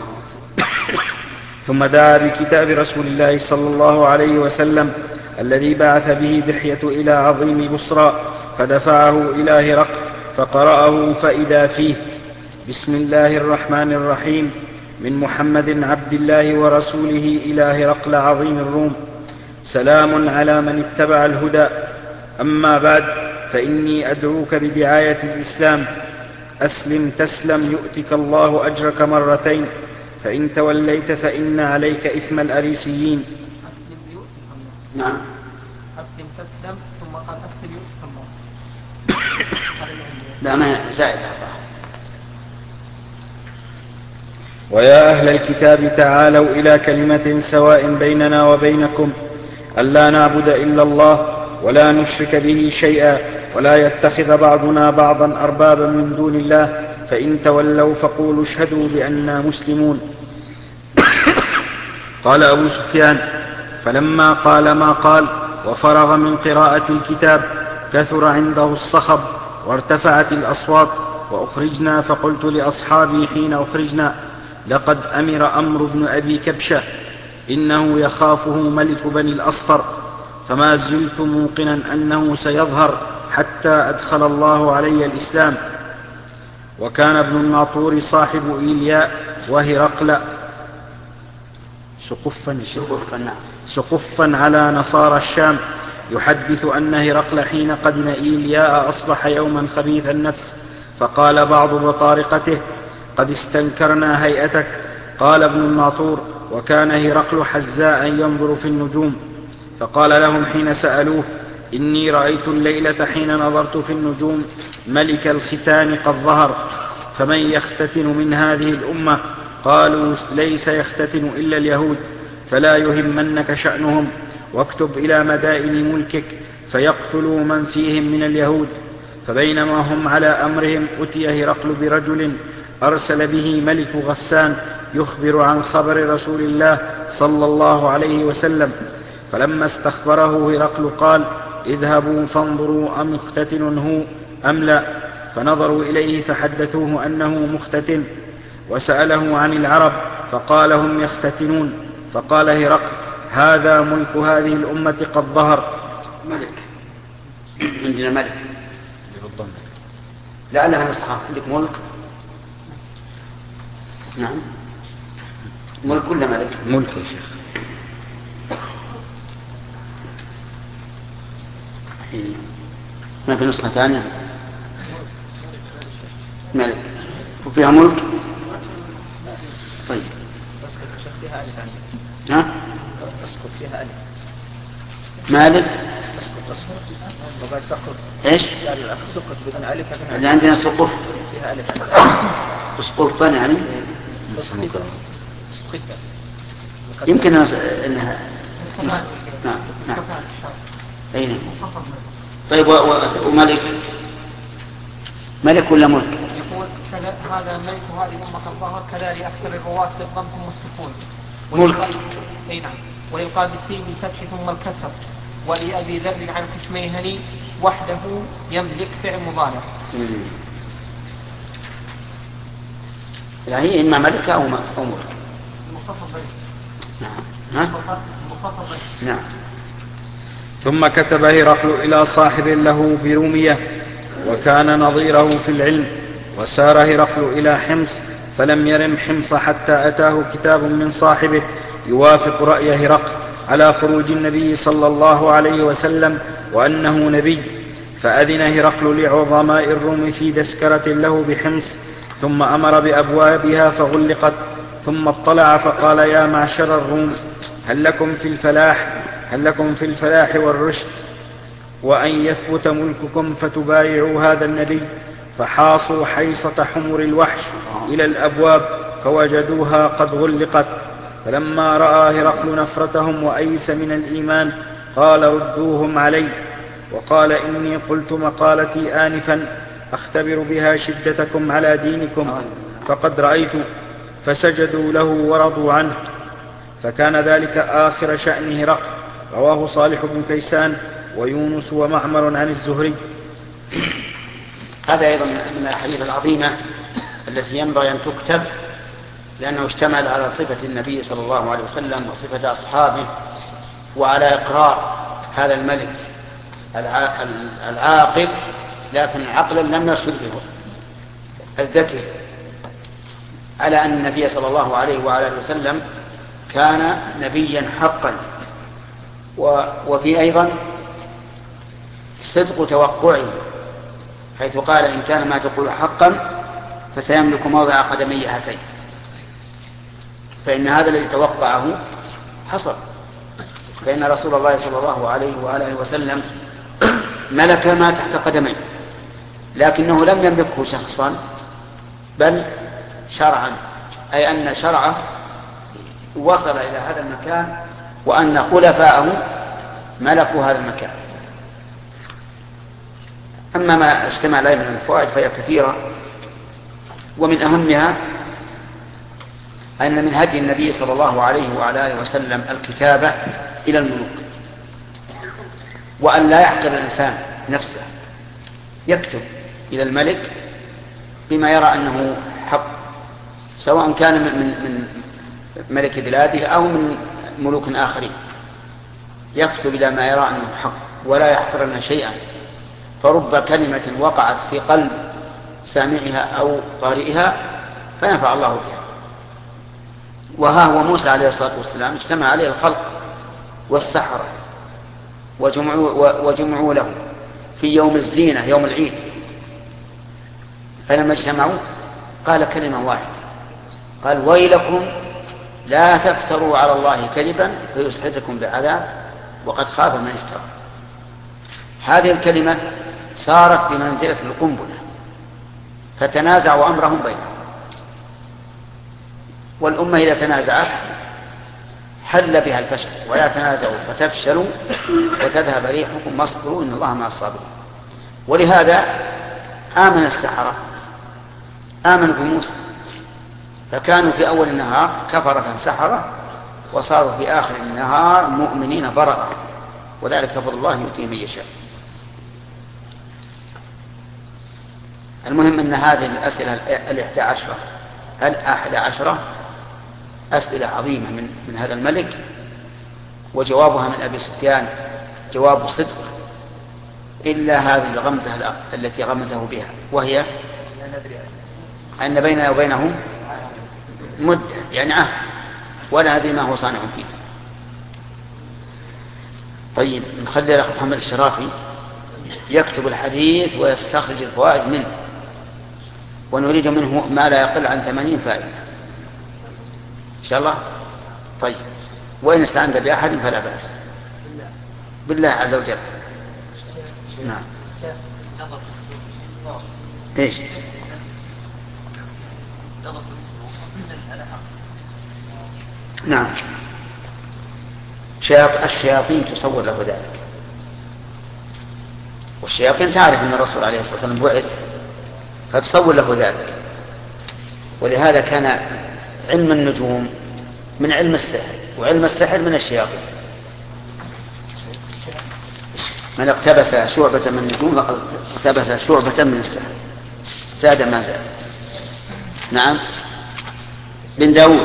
ثم دعا بكتاب رسول الله صلى الله عليه وسلم الذي بعث به دحية إلى عظيم بصرى فدفعه إلى هرقل فقرأه فإذا فيه بسم الله الرحمن الرحيم من محمد عبد الله ورسوله إلى هرقل عظيم الروم سلام على من اتبع الهدى أما بعد فإني أدعوك بدعاية الإسلام أسلم تسلم يؤتك الله أجرك مرتين فإن توليت فإن عليك إثم الأريسيين. نعم. أسلم تسلم ثم قال أسلم يؤتك الله. لا ما زائد. ويا أهل الكتاب تعالوا إلى كلمة سواء بيننا وبينكم ألا نعبد إلا الله ولا نشرك به شيئا ولا يتخذ بعضنا بعضا أربابا من دون الله فإن تولوا فقولوا اشهدوا بأننا مسلمون. قال أبو سفيان فلما قال ما قال وفرغ من قراءة الكتاب كثر عنده الصخب وارتفعت الأصوات وأخرجنا، فقلت لأصحابي حين أخرجنا: لقد أمر أمر بن أبي كبشة إنه يخافه ملك بني الأصفر، فما زلت موقنا أنه سيظهر حتى أدخل الله علي الإسلام. وكان ابن الناطور صاحب إيلياء وهرقل سقفا على نصارى الشام، يحدث أن هرقل حين قدم إيلياء أصبح يوما خبيث النفس، فقال بعض بطارقته: قد استنكرنا هيئتك. قال ابن الناطور: وكان هرقل حزاء ينظر في النجوم، فقال لهم حين سألوه: إني رأيت الليلة حين نظرت في النجوم ملك الختان قد ظهر، فمن يختتن من هذه الأمة؟ قالوا: ليس يختتن إلا اليهود، فلا يهمنك شأنهم، واكتب إلى مدائن ملكك فيقتلوا من فيهم من اليهود. فبينما هم على أمرهم أتي هرقل برجل أرسل به ملك غسان يخبر عن خبر رسول الله صلى الله عليه وسلم، فلما استخبره هرقل قال: اذهبوا فانظروا أم مختتن هو أم لا. فنظروا إليه فحدثوه أنه مختتن، وسأله عن العرب فقال: هم يختتنون. فقال هرقل: هذا ملك هذه الأمة قد ظهر. ملك عندنا ملك لعلها نصحى. عندك ملك؟ نعم، ملك كل ملك. ملك يا شيخ. ما في نسخة ثانية ملك وفيها ملك؟ طيب اسقط فيها ألف. ها؟ اسقط فيها ألف. مالك؟ اسقط. ايش؟ اسقط بدون ألف. اللي عندنا سقف فيها ألف. سقفا يعني؟ يمكن انها نعم. اي نعم. طيب وملك؟ ملك ولا ملك؟ يقول هذا ملك هذه الأمة قد ظهر، كذا لأكثر الرواة بالضم ثم السكون. ملك. اي نعم. وللقادسي بالفتح ثم الكسر. ولأبي ذر عن خشميهني وحده يملك فعل مضارع. يعني هي إما ملك أو ملك. المخفف بيت. نعم. المخفف بيت. نعم. ثم كتب هرقل إلى صاحب له برومية وكان نظيره في العلم، وسار هرقل إلى حمص فلم يرم حمص حتى أتاه كتاب من صاحبه يوافق رأي هرقل على خروج النبي صلى الله عليه وسلم وأنه نبي، فأذن هرقل لعظماء الروم في دسكرة له بحمص، ثم أمر بأبوابها فغلقت، ثم اطلع فقال: يا معشر الروم، هل لكم في الفلاح والرشد وأن يثبت ملككم فتبايعوا هذا النبي؟ فحاصوا حيصة حمر الوحش إلى الأبواب فوجدوها قد غلقت. فلما رأى هرقل نفرتهم وأيس من الإيمان قال: ردوهم علي. وقال: إني قلت مقالتي آنفا أختبر بها شدتكم على دينكم، فقد رأيت. فسجدوا له ورضوا عنه. فكان ذلك آخر شأن هرقل. رواه صالح بن كيسان ويونس ومعمر عن الزهري. هذا أيضا من الأحاديث العظيمة التي ينبغي أن تكتب، لأنه اشتمل على صفة النبي صلى الله عليه وسلم وصفة أصحابه، وعلى إقرار هذا الملك العاقل، لكن عقلا لم يرشد به، الذكي، على أن النبي صلى الله عليه وعلى وسلم كان نبيا حقا. وفي أيضا صدق توقعه، حيث قال: إن كان ما تقول حقا فسيملك موضع قدمي هاتين. فإن هذا الذي توقعه حصل، فإن رسول الله صلى الله عليه وآله وسلم ملك ما تحت قدميه، لكنه لم يملكه شخصا بل شرعا، أي أن شرعه وصل إلى هذا المكان وأن خلفاءه ملكوا هذا المكان. أما ما اجتمع عليه من الفوائد فهي كثيرة، ومن أهمها أن من هدي النبي صلى الله عليه وعلى آله وسلم الكتابة إلى الملوك، وأن لا يحقر الإنسان نفسه، يكتب إلى الملك بما يرى أنه حق، سواء كان من ملك بلاده أو من ملوك آخرين، يكتب إلى ما يرى أنه حق ولا يحقرن شيئا. فرب كلمة وقعت في قلب سامعها أو قارئها فنفع الله بها. وها هو موسى عليه الصلاة والسلام اجتمع عليه الخلق والسحرة وجمعوا له في يوم الزينة يوم العيد، فلما اجتمعوا قال كلمة واحدة، قال ويلكم لا تفتروا على الله كذبا فيسحتكم بعذاب وقد خاب من افترى. هذه الكلمة صارت بمنزلة القنبلة، فتنازعوا أمرهم بينهم. والأمة إذا تنازعت حل بها الفشل، ولا تنازعوا فتفشلوا وتذهب ريحكم واصبروا إن الله مع الصابرين. ولهذا آمن السحرة، آمنوا بموسى، فكانوا في أول النهار كفرة سحرة، وصاروا في آخر النهار مؤمنين بررة، وذلك فضل الله يؤتيه من يشاء. المهم أن هذه الأسئلة 11 أسئلة عظيمة من هذا الملك، وجوابها من أبي سفيان جواب صدق، إلا هذه الغمزة التي غمزه بها، وهي أن بيننا وبينه مدة، يعني عهد، ولا ندري ما هو صانع فيه. طيب نخلي الأخ محمد الشرافي يكتب الحديث ويستخرج الفوائد منه، ونريد منه ما لا يقل عن 80 فائدة إن شاء الله. طيب وإن استعنت بأحد فلا بأس، بالله عز وجل. نعم. إيش؟ نعم، الشياطين تصور له ذلك، والشياطين تعرف أن الرسول عليه الصلاة والسلام بعث فتصور له ذلك. ولهذا كان علم النجوم من علم السحر، وعلم السحر من الشياطين. من اقتبس شعبة من النجوم فقد اقتبس شعبة من السحر، زاد ما زاد. نعم. بن داود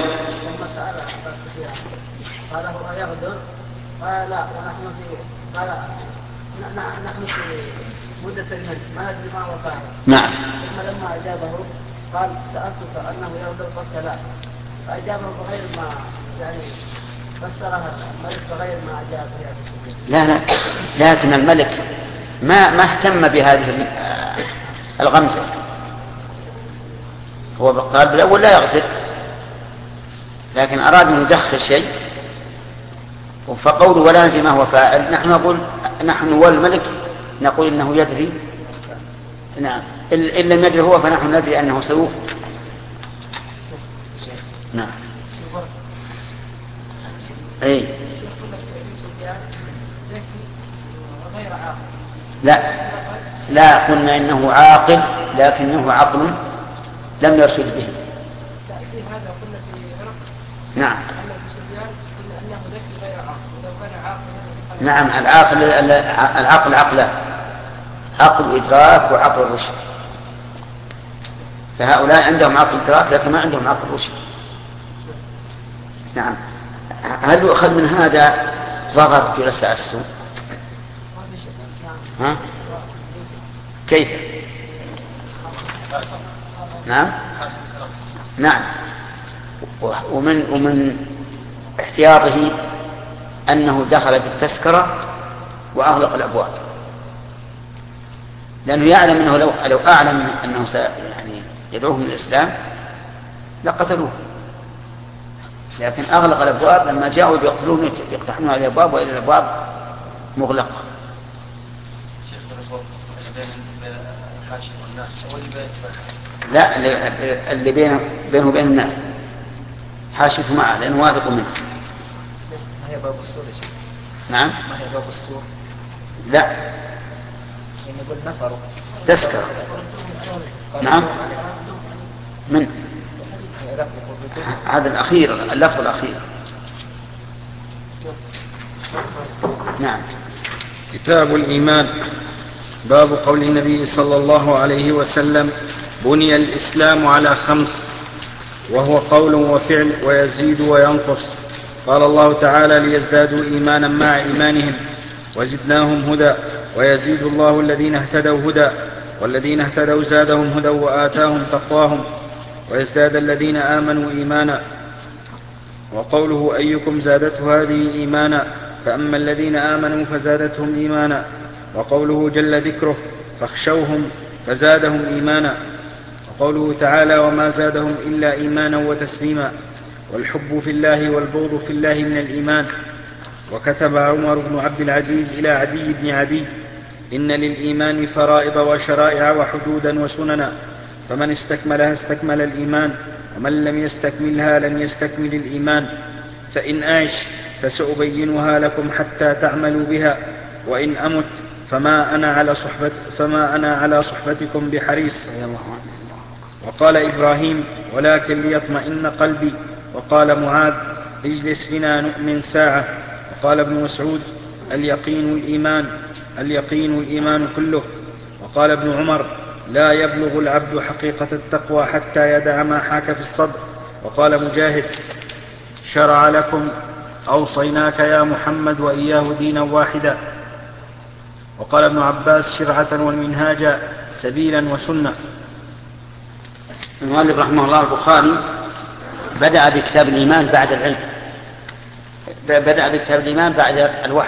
قال هو يغدر، قال لا ونحن في، قال نحن في مدة المجد ما ندري ما هو فاعل. نعم. ثم لما أجابه قال سألتك أنه يغدر قلت لا، فأجابه بغير ما يعني فسرها الملك بغير ما أجاب فيها. لا، لكن الملك ما اهتم بهذه الغمزة، هو قال بالأول لا يغدر، لكن أراد أن يدخل شيء، فقوله ولا ندري ما هو فاعل، نحن والملك نقول إنه يدري. نعم، إن لم يدري هو فنحن ندري أنه سيوفي. نعم. أي لا قلنا إنه عاقل، لكنه عقل لم يرشد به. نعم. نعم، العقل عقلان، عقل إدراك وعقل الرشد، فهؤلاء عندهم عقل إدراك لكن ما عندهم عقل رشد. نعم. هل يؤخذ من هذا ضرر جلساء السوء؟ ها؟ كيف؟ نعم. ومن احتياطه أنه دخل في التذكرة وأغلق الأبواب، لأنه يعلم أنه لو أعلم أنه يعني يدعوهم للإسلام لقتلوه، لكن أغلق الأبواب. لما جاءوا يقتلون يقتحمون على الأبواب وإلى الأبواب مغلقة. لا، اللي بينه وبين الناس حاشته معه لأنه واثق منه. ما هي باب السور يا شيخ؟ نعم. ما هي باب السور؟ لا، يعني يقول نفروا تذكر. نعم. من هذا الأخير، اللفظ الأخير. نعم. كتاب الإيمان. باب قول النبي صلى الله عليه وسلم: بني الإسلام على 5، وهو قول وفعل ويزيد وينقص. قال الله تعالى: ليزدادوا إيمانا مع إيمانهم وزدناهم هدى ويزيد الله الذين اهتدوا هدى والذين اهتدوا زادهم هدى وآتاهم تقواهم ويزداد الذين آمنوا إيمانا. وقوله: أيكم زادته هذه إيمانا، فأما الذين آمنوا فزادتهم إيمانا. وقوله جل ذكره: فاخشوهم فزادهم إيمانا. وقوله تعالى: وما زادهم إلا إيمانا وتسليما. والحب في الله والبغض في الله من الإيمان. وكتب عمر بن عبد العزيز إلى عدي بن عدي: إن للإيمان فرائض وشرائع وحدودا وسننا، فمن استكملها استكمل الإيمان، ومن لم يستكملها لم يستكمل الإيمان. فإن أعش فسأبينها لكم حتى تعملوا بها، وإن أمت فما أنا على صحبتكم بحريص. وقال إبراهيم: ولكن ليطمئن قلبي. وقال معاذ: اجلس بنا نؤمن ساعة. وقال ابن مسعود: اليقين الإيمان كله. وقال ابن عمر: لا يبلغ العبد حقيقة التقوى حتى يدع ما حاك في الصدر. وقال مجاهد: شرع لكم أوصيناك يا محمد وإياه دينا واحدا. وقال ابن عباس: شرعة والمنهاج سبيلا وسنة. المؤلف رحمه الله البخاري بدأ بكتاب الإيمان بعد العلم، بدأ بكتاب الإيمان بعد الوحي،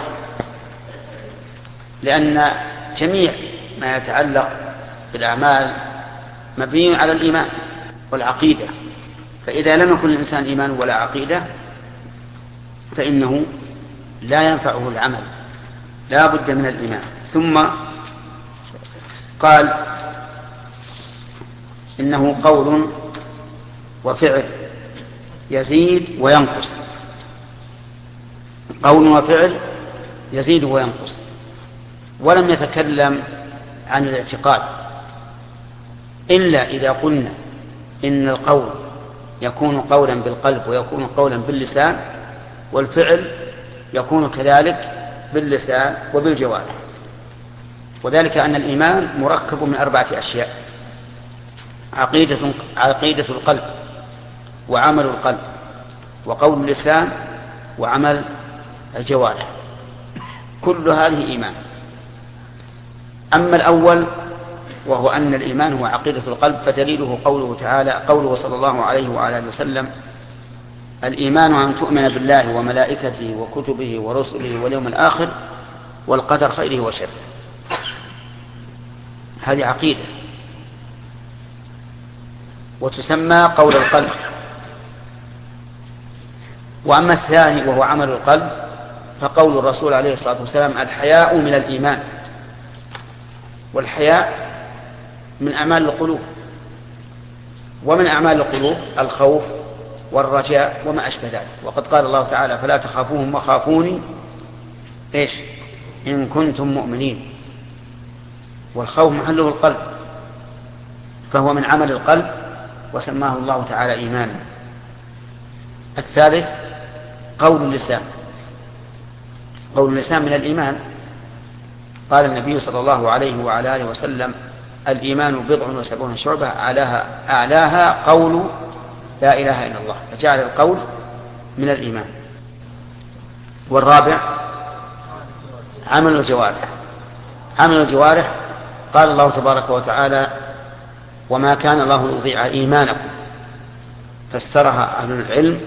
لأن جميع ما يتعلق بالأعمال مبني على الإيمان والعقيدة، فإذا لم يكن الإنسان إيمان ولا عقيدة فإنه لا ينفعه العمل، لا بد من الإيمان. ثم قال: إنه قول وفعل يزيد وينقص. قول وفعل يزيد وينقص، ولم يتكلم عن الاعتقاد إلا إذا قلنا إن القول يكون قولا بالقلب ويكون قولا باللسان، والفعل يكون كذلك باللسان وبالجوارح. وذلك أن الإيمان مركب من 4 أشياء: عقيدة القلب، وعمل القلب، وقول اللسان، وعمل الجوارح، كل هذه إيمان. أما الأول وهو أن الإيمان هو عقيدة القلب فدليله قوله تعالى، قوله صلى الله عليه وعلى آله وسلم: الإيمان أن تؤمن بالله وملائكته وكتبه ورسله واليوم الآخر والقدر خيره وشره. هذه عقيدة وتسمى قول القلب. وأما الثاني وهو عمل القلب فقول الرسول عليه الصلاة والسلام: الحياء من الإيمان. والحياء من أعمال القلوب، ومن أعمال القلوب الخوف والرجاء وما أشبه ذلك. وقد قال الله تعالى: فلا تخافوهم وخافوني إن كنتم مؤمنين. والخوف محله القلب، فهو من عمل القلب وسماه الله تعالى إيمانا. الثالث قول اللسان. قول اللسان من الإيمان. قال النبي صلى الله عليه وعلى آله وسلم: الإيمان 70 شعبة، أعلاها قول لا إله إلا الله، فجعل القول من الإيمان. والرابع عمل الجوارح. عمل الجوارح قال الله تبارك وتعالى: وما كان الله ليضيع إيمانكم، فسرها أهل العلم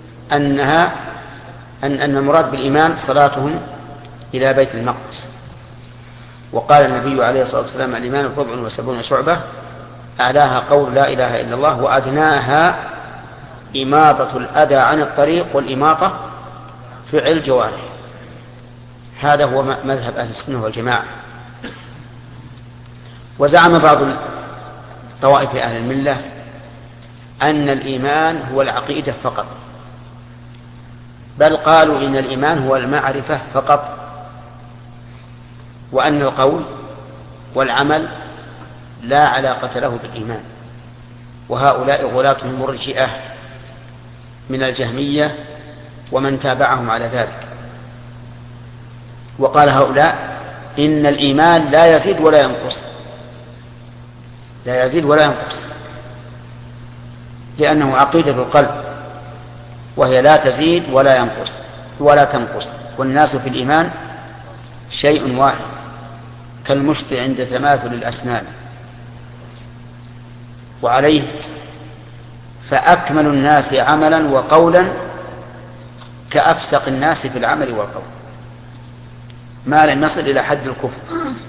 أن المراد بالإيمان صلاتهم إلى بيت المقدس. وقال النبي عليه الصلاة والسلام: الإيمان 70 شعبة، أعلاها قول لا إله إلا الله، وأدناها إماطة الأذى عن الطريق، والإماطة فعل الجوارح. هذا هو مذهب أهل السنة والجماعة. وزعم بعض طوائف أهل الملة أن الإيمان هو العقيدة فقط، بل قالوا إن الإيمان هو المعرفة فقط، وأن القول والعمل لا علاقة له بالإيمان. وهؤلاء غلاة المرجئة من الجهمية ومن تابعهم على ذلك. وقال هؤلاء إن الإيمان لا يزيد ولا ينقص، لا يزيد ولا ينقص، لأنه عقيدة القلب، وهي لا تزيد ولا ينقص ولا تنقص. والناس في الإيمان شيء واحد كالمشط عند تماثل الأسنان. وعليه فأكمل الناس عملا وقولا كأفسق الناس في العمل والقول، ما لم يصل إلى حد الكفر.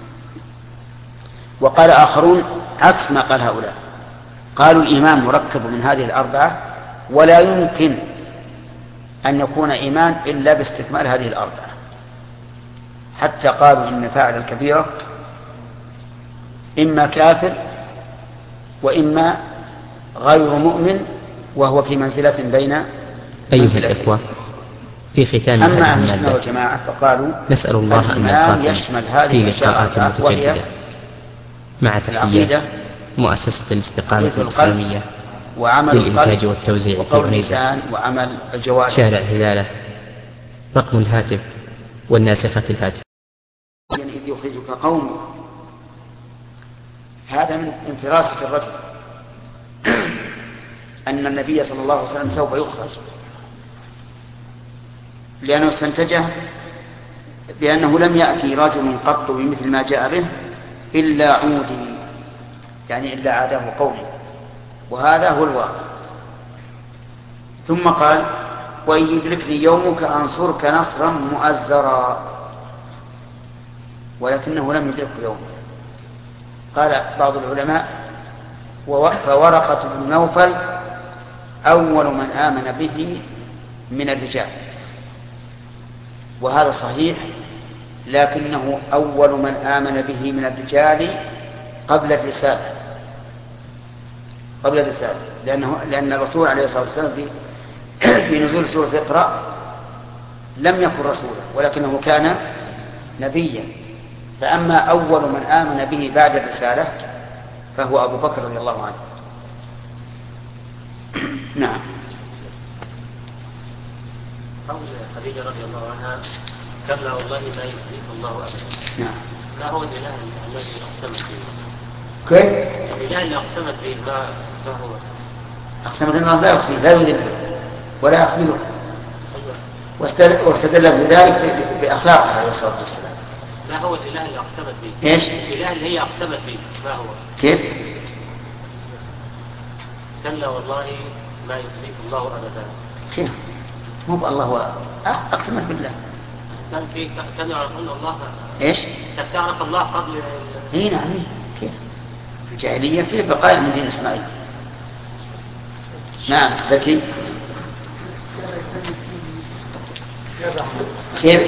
وقال آخرون عكس ما قال هؤلاء، قالوا الإيمان مركب من هذه الأربعة، ولا يمكن أن يكون إيمان إلا باستكمال هذه الأربعة، حتى قالوا إن فاعل الكبيرة إما كافر وإما غير مؤمن، وهو في منزلة بين أيها الإخوة، في ختام أما هذه أهل السنة المادة والجماعة فقالوا نسأل الله أن نلقاكم في لقاءات متجددة مع تحيات مؤسسة الاستقامة الإسلامية وعمل للإنتاج والتوزيع في عنيزة، وعمل الجوارح، شارع هلالة، رقم الهاتف والناسخة الهاتف. يعني إذ يخرجك قومك، هذا من انفراسة الرجل أن النبي صلى الله عليه وسلم سوف يخرج، لأنه استنتجه بأنه لم يأتي رجل قط بمثل ما جاء به إلا عودي، يعني إلا عاده قومه، وهذا هو الواقع. ثم قال وإن يدركني يومك أنصرك نصرا مؤزرا، ولكنه لم يدركه يومه. قال بعض العلماء فورقة بن نوفل أول من آمن به من الرجال، وهذا صحيح، لكنه أول من آمن به من الرجال قبل الرسالة، لأن الرسول عليه الصلاة والسلام في نزول سورة اقرأ لم يكن رسولا، ولكنه كان نبيا. فأما أول من آمن به بعد الرسالة فهو أبو بكر رضي الله عنه. نعم. قول خديجة رضي الله عنها كلا والله ما يخزيك الله أبدا. نعم. ما هو الإله الذي أقسمت به؟ كيف؟ الإله اللي أقسمت به ما هو؟ أقسمت أن الله لا يقسم، لا يذله ولا يخذله، واستدل بذلك بأخلاقه عليه الصلاة والسلام. ما هو الإله اللي أقسمت به؟ إيش؟ الإله اللي هي أقسمت به ما هو؟ كيف؟ كلا والله ما يخزيك الله أبدا. كيف؟ مو بالله أقسمت بالله. كان يعرفون الله. إيش؟ تعرف الله قبل. إيه نعم. كيف؟ في الجاهلية كيف بقايا من دين إسماعيل. نعم. زكي. كيف؟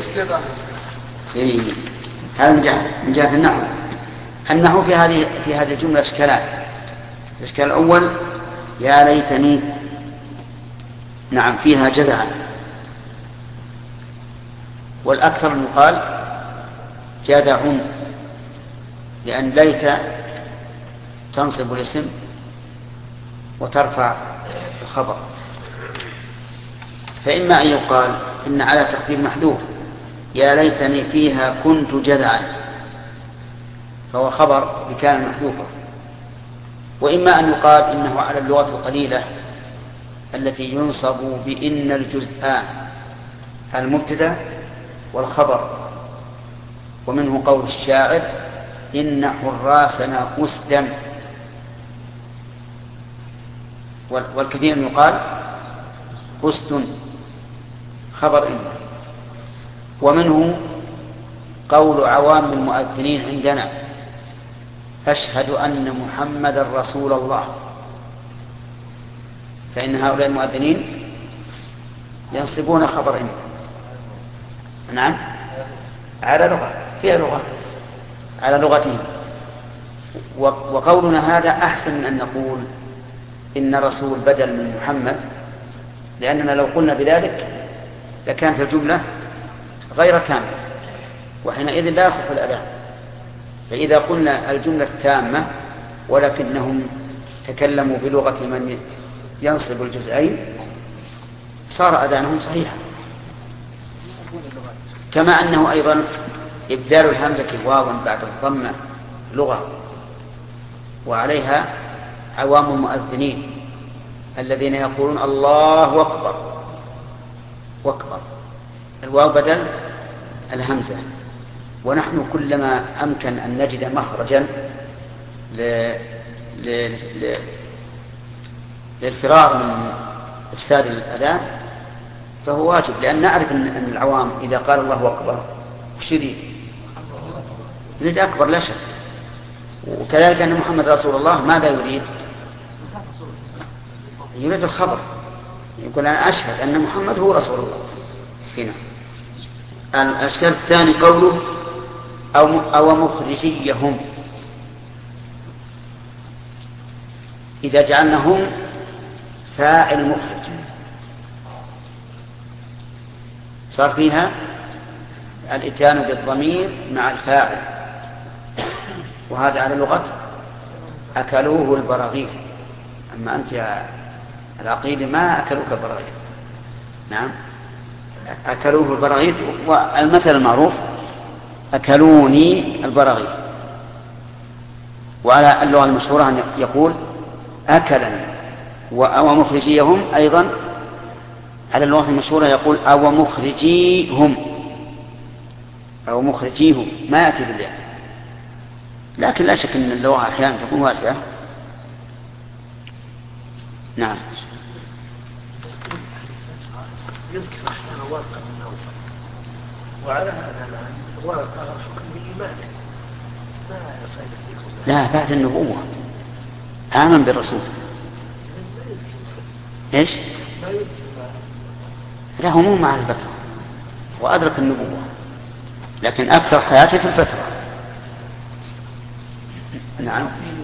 هذا من جهة النحو. النحو في هذه الجملة إشكالات. الإشكال الأول يا ليتني، نعم فيها جذعا، والأكثر أن يقال جذع، لأن ليت تنصب الاسم وترفع الخبر. فإما أن يقال إن على تقدير محذوف يا ليتني فيها كنت جذعا، فهو خبر بكان محذوفا. وإما أن يقال إنه على اللغة القليلة التي ينصب بإن الجزآن المبتدأ والخبر. ومنه قول الشاعر إن حراسنا أسدا، والكثير يقال أسد خبر إن. ومنه قول عوام المؤذنين عندنا أشهد أن محمد رسول الله، فإن هؤلاء المؤذنين ينصبون خبر إن. نعم على لغة، فيها لغة على لغتهم. وقولنا هذا أحسن من أن نقول إن رسول بدل من محمد، لأننا لو قلنا بذلك لكانت الجملة غير تامة، وحينئذ لا يصح الأذان. فإذا قلنا الجملة تامة ولكنهم تكلموا بلغة من ينصب الجزئين صار أذانهم صحيحا. كما أنه أيضا إبدال الهمزة واوا بعد الضمة لغة، وعليها عوام المؤذنين الذين يقولون الله أكبر، وأكبر الواو بدل الهمزة. ونحن كلما أمكن أن نجد مخرجا للفرار من إفساد الأذان فهو واجب، لأن نعرف أن العوام إذا قال الله أكبر شديد يريد أكبر لا شك. وكذلك أن محمد رسول الله ماذا يريد؟ يريد الخبر، يقول أنا أشهد أن محمد هو رسول الله. هنا الأشكال الثاني قوله أو مخرجيهم، إذا جعلناهم فاعل مخرج صار فيها الإتيان بالضمير مع الفاعل، وهذا على لغة أكلوه البراغيث. أما أنت يا العقيل ما أكلوك البراغيث. نعم أكلوه البراغيث، والمثل المعروف أكلوني البراغيث. وعلى اللغة المشهورة أن يقول أكلني. أو مخرجيهم أيضا على اللغة المشهورة يقول أو مخرجيهم أو مخرجيهم، ما يأتي بالله. لكن لا شك أن اللغة أحيانا تكون واسعة. نعم. يذكر أحيانا ورقة من نوفل، وعلى هذا الآن ورقة حكم بإيمانه، ما فائدة فيكم؟ لا، بعد النبوة آمن بالرسول. إيش؟ لا، هو مو مع الفترة، وأدرك النبوة، لكن أكثر حياته في الفترة. نعم.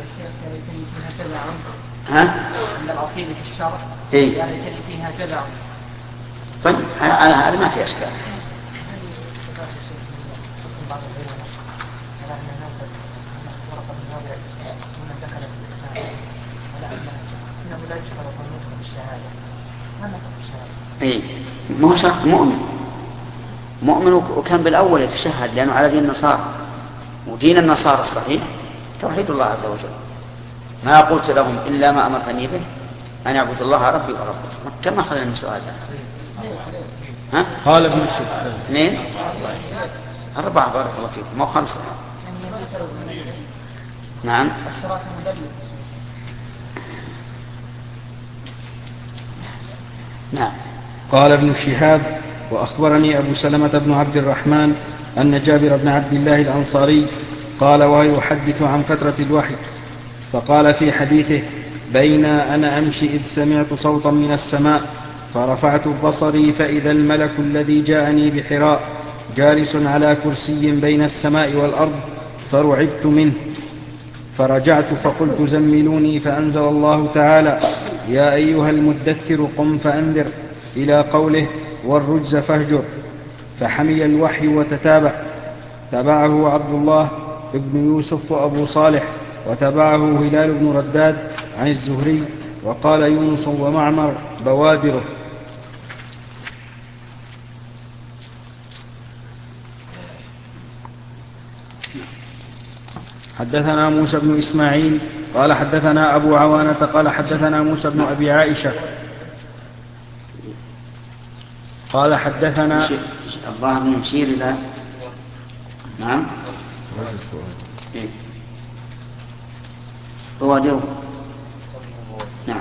ها؟ عند العقيدة في الشرع إيه؟ يعني فيها جدع. طيب هذا ما في أشكال. إيه؟ ما هو شرط مؤمن وكان بالأول يتشهد، لأنه على دين النصارى، ودين النصارى الصحيح توحيد الله عز وجل. ما قلت لهم إلا ما أمرتني به أن يعبد الله ربي وربكم. كم أخذ السؤال ده؟ ها؟ قال ابن الشيخ 2 4 بارك الله فيكم، مو 5. نعم. نعم. قال ابن شهاب وأخبرني أبو سلمة بن عبد الرحمن أن جابر بن عبد الله الأنصاري قال وهو يحدث عن فترة الوحي، فقال في حديثه بين أنا أمشي إذ سمعت صوتا من السماء فرفعت بصري فإذا الملك الذي جاءني بحراء جالس على كرسي بين السماء والأرض فرعبت منه، فرجعت فقلت زملوني، فأنزل الله تعالى يا أيها المدثر قم فأنذر إلى قوله والرجز فاهجر، فحمي الوحي وتتابع، تبعه عبد الله ابن يوسف وأبو صالح، وتبعه هلال بن رداد عن الزهري، وقال يونس ومعمر بوادره. حدثنا موسى بن إسماعيل قال حدثنا أبو عوانة قال حدثنا موسى بن أبي عائشة قال حدثنا الله بن يشير إلى نعم بوادره. نعم.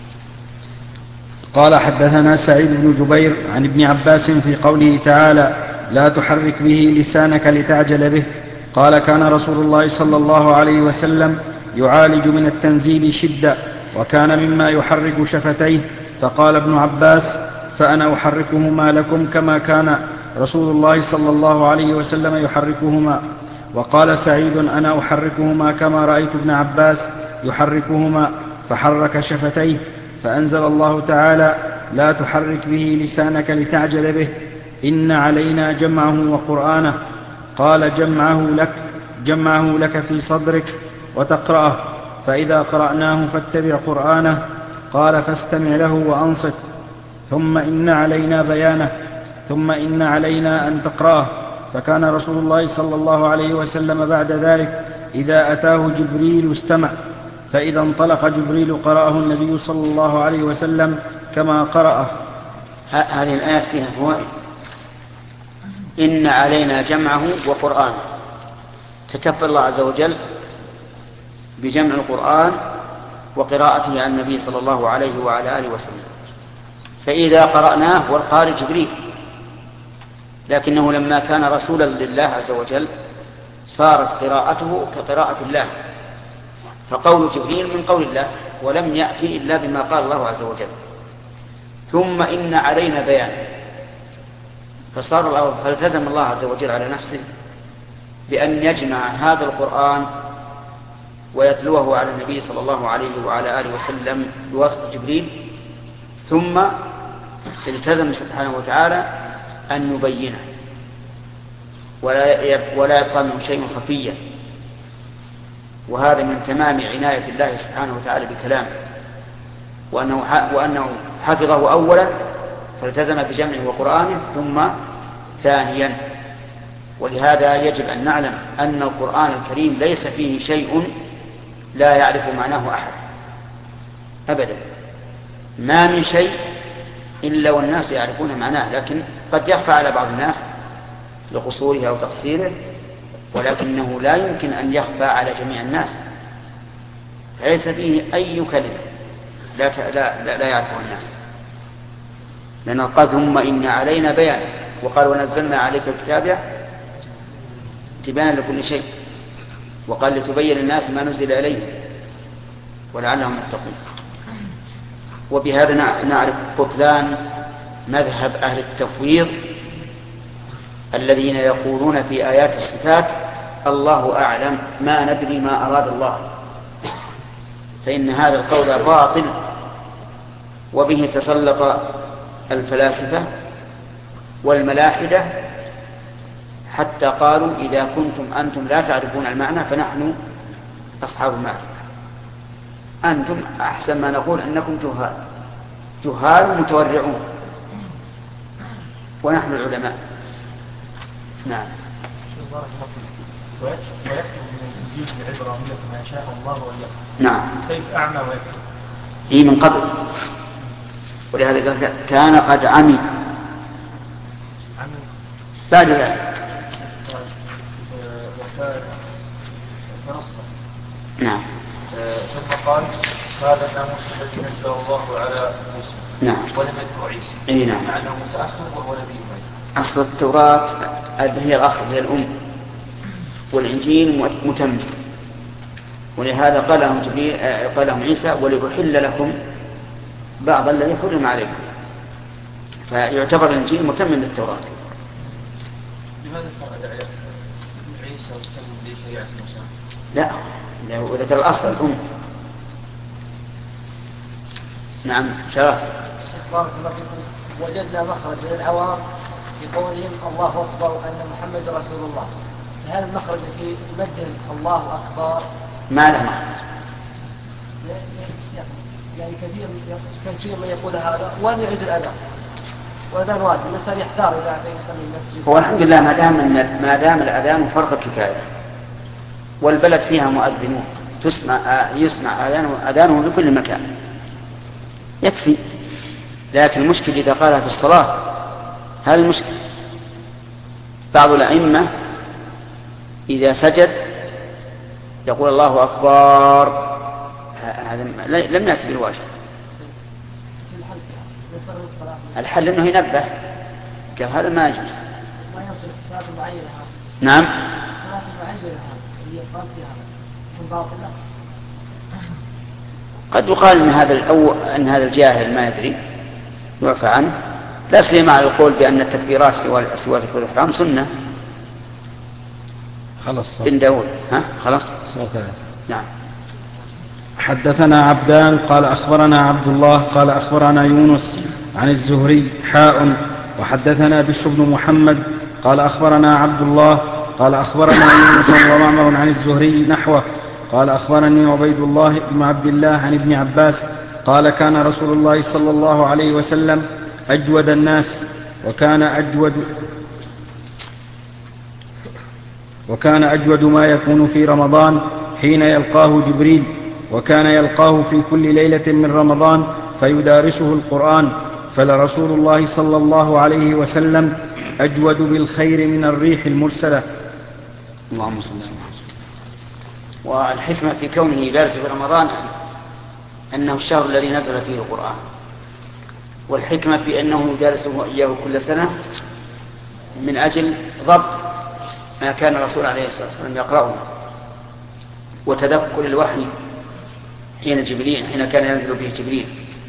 قال حدثنا سعيد بن جبير عن ابن عباس في قوله تعالى لا تحرك به لسانك لتعجل به، قال كان رسول الله صلى الله عليه وسلم يعالج من التنزيل شدة، وكان مما يحرك شفتيه، فقال ابن عباس فأنا أحركهما لكم كما كان رسول الله صلى الله عليه وسلم يحركهما. وقال سعيد أنا أحركهما كما رأيت ابن عباس يحركهما، فحرك شفتيه، فأنزل الله تعالى لا تحرك به لسانك لتعجل به إن علينا جمعه وقرآنه، قال جمعه لك في صدرك وتقرأه، فإذا قرأناه فاتبع قرآنه، قال فاستمع له وأنصت، ثم إن علينا بيانه، ثم إن علينا أن تقرأه، فكان رسول الله صلى الله عليه وسلم بعد ذلك إذا أتاه جبريل استمع، فإذا انطلق جبريل قرأه النبي صلى الله عليه وسلم كما قرأه. هذه الآية فيها فوائد. إن علينا جمعه وقرآنه، تكفل الله عز وجل بجمع القرآن وقراءته عن النبي صلى الله عليه وعلى آله وسلم. فإذا قرأناه والقارئ جبريل، لكنه لما كان رسولا لله عز وجل صارت قراءته كقراءة الله، فقول جبريل من قول الله ولم يأتي إلا بما قال الله عز وجل. ثم إن علينا بيان، فالتزم الله عز وجل على نفسه بأن يجمع هذا القرآن ويتلوه على النبي صلى الله عليه وعلى آله وسلم بواسطة جبريل، ثم التزم سبحانه وتعالى أن يبينه ولا يبقى منه شيء خفيا. وهذا من تمام عناية الله سبحانه وتعالى بكلامه، وأنه حفظه أولا فالتزم بجمعه وقرآنه ثم ثانيا. ولهذا يجب أن نعلم أن القرآن الكريم ليس فيه شيء لا يعرف معناه أحد أبدا، ما من شيء إلا والناس يعرفون معناه، لكن قد يخفى على بعض الناس لقصوره أو تقصيره، ولكنه لا يمكن أن يخفى على جميع الناس. فليس فيه أي كلمة لا يعرفها الناس، لأن قال ثم إن علينا بيان، وقال ونزلنا عليك الكتاب تبانا لكل شيء، وقال لتبين الناس ما نزل إليه ولعلهم يتقون. وبهذا نعرف بطلان مذهب أهل التفويض الذين يقولون في آيات الصفات الله أعلم ما ندري ما أراد الله، فإن هذا القول باطل، وبه تسلط الفلاسفة والملاحدة حتى قالوا إذا كنتم أنتم لا تعرفون المعنى فنحن أصحاب المعرفة، أنتم أحسن ما نقول أنكم جهال متورعون ونحن العلماء. نعم. ويكتب من الإنجيل بعبرة ما شاء الله ويكتب. نعم. كيف أعمى ويكتب؟ هي من قبل، ولهذا قال كان قد عمي بعد ذلك. نعم. ثم قال هذا الناموس الذي نزل الله على موسى. نعم. ولم يذكر عيسى. اي نعم. مع انه متاخر وهو نبي. اصل التوراة هي الاصل، هي الام، والانجيل متمم، ولهذا قال لهم عيسى وليحل لكم بعض الذي حرم عليكم، فيعتبر الانجيل متمم للتوراة. لماذا فرد عيسى وتم بشريعة موسى؟ لا، وذكر الأصل الأم. نعم. شرف. بارك الله فيكم. وجدنا مخرج للعوام في قولهم الله أكبر وأن محمد رسول الله، هل المخرج في مدهم الله أكبر؟ ما له مخرج. يعني كثير من يقول هذا وأن يعيد الأذان، وأذان واجب، الإنسان يحتار إذا أتى يصلي المسجد. هو الحمد لله ما دام الأذان فرض كفاية والبلد فيها مؤذنون يسمع أذانه بكل مكان يكفي. لكن المشكل إذا قالها في الصلاة، هذا المشكل. بعض الأئمة إذا سجد يقول الله أكبر، هذا لم يأتي بالواجب. الحل أنه ينبه، قال هذا ما يجوز. نعم. قد يقال ان هذا الجاهل ما يدري يعفى عنه، لا سيما على القول بان التكبيرات سوى تكبير الإحرام سنه. خلاص بن داود. خلاص. نعم. حدثنا عبدان قال أخبرنا عبد الله قال أخبرنا يونس عن الزهري وحدثنا بشر بن محمد قال أخبرنا عبد الله قال أخبرنا يونس ومعمر عن الزهري نحوه قال أخبرني عبيد الله بن عبد الله عن ابن عباس قال كان رسول الله صلى الله عليه وسلم أجود الناس، وكان وكان أجود ما يكون في رمضان حين يلقاه جبريل، وكان يلقاه في كل ليلة من رمضان فيدارسه القرآن، فلرسول الله صلى الله عليه وسلم أجود بالخير من الريح المرسلة. اللهم صل على محمد. والحكمة في كونه يدارس في رمضان أنه الشهر الذي نزل فيه القرآن، والحكمة في أنه يدارسه إياه كل سنة من أجل ضبط ما كان الرسول عليه الصلاة والسلام يقرأه، وتذكر الوحي حين كان ينزل به جبريل.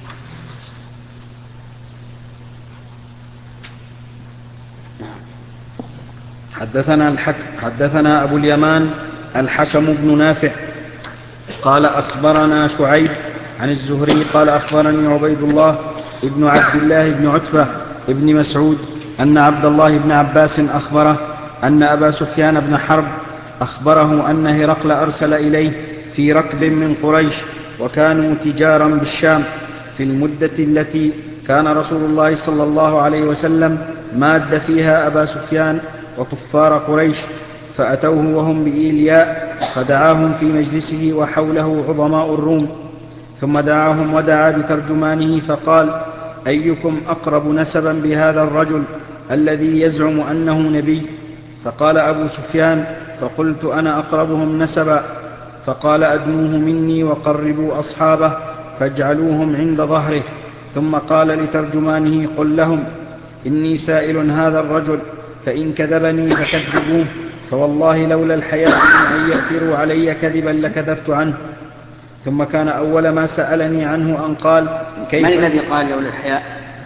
حدثنا أبو اليمان الحكم بن نافع قال أخبرنا شعيب عن الزهري قال أخبرني عبيد الله ابن عبد الله بن عتبة ابن مسعود أن عبد الله بن عباس أخبره أن أبا سفيان بن حرب أخبره أن هرقل أرسل إليه في ركب من قريش، وكانوا تجارا بالشام في المدة التي كان رسول الله صلى الله عليه وسلم ماد فيها أبا سفيان وكفار قريش، فأتوه وهم بإيلياء فدعاهم في مجلسه وحوله عظماء الروم، ثم دعاهم ودعا بترجمانه فقال: أيكم أقرب نسبا بهذا الرجل الذي يزعم أنه نبي؟ فقال أبو سفيان: فقلت أنا أقربهم نسبا. فقال: أدنوه مني وقربوا أصحابه فاجعلوهم عند ظهره. ثم قال لترجمانه: قل لهم إني سائل هذا الرجل، فإن كذبني فكذبوه، فوالله لولا الحياء من أن يأثروا علي كذبا لكذبت عنه. ثم كان أول ما سألني عنه أن قال: كيف؟ من الذي قال لولا الحياء؟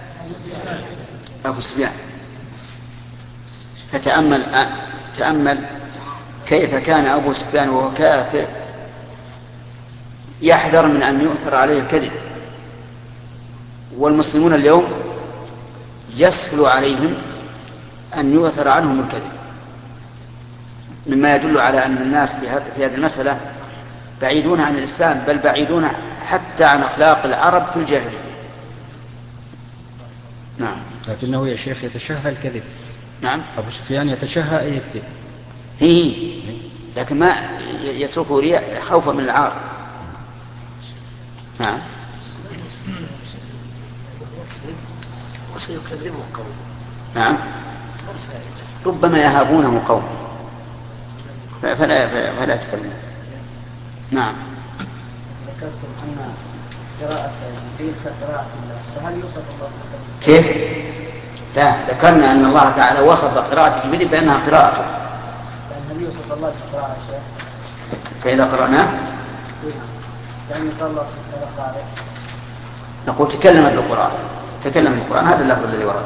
أبو سفيان. فتأمل كيف كان أبو سفيان وهو كافر يحذر من أن يؤثر عليه الكذب، والمسلمون اليوم يسهل عليهم أن يؤثر عنهم الكذب، مما يدل على أن الناس في هذه المسألة بعيدون عن الإسلام، بل بعيدون حتى عن أخلاق العرب في الجاهلية. نعم. لكنه يا شيخ يتشهى الكذب. نعم. أبو سفيان يتشهى أن يكذب. لكن ما يتركه رياء خوفا من العار. نعم. وسيكذبه قوم. نعم. ربما يهابونه قوم فلا يتكلم. نعم. ذكرتم أن قراءة الإنجيل كقراءة الله، فهل يوصف الله كيف؟ لا، ذكرنا أن الله تعالى وصف قراءة جبريل بأنها قراءته. هل يوصف الله بالقراءة يا شيخ؟ فإذا قرأناه يعني قال الله سبحانه وتعالى نقول تكلم بالقرآن، تكلم بالقرآن، هذا اللفظ الذي ورد.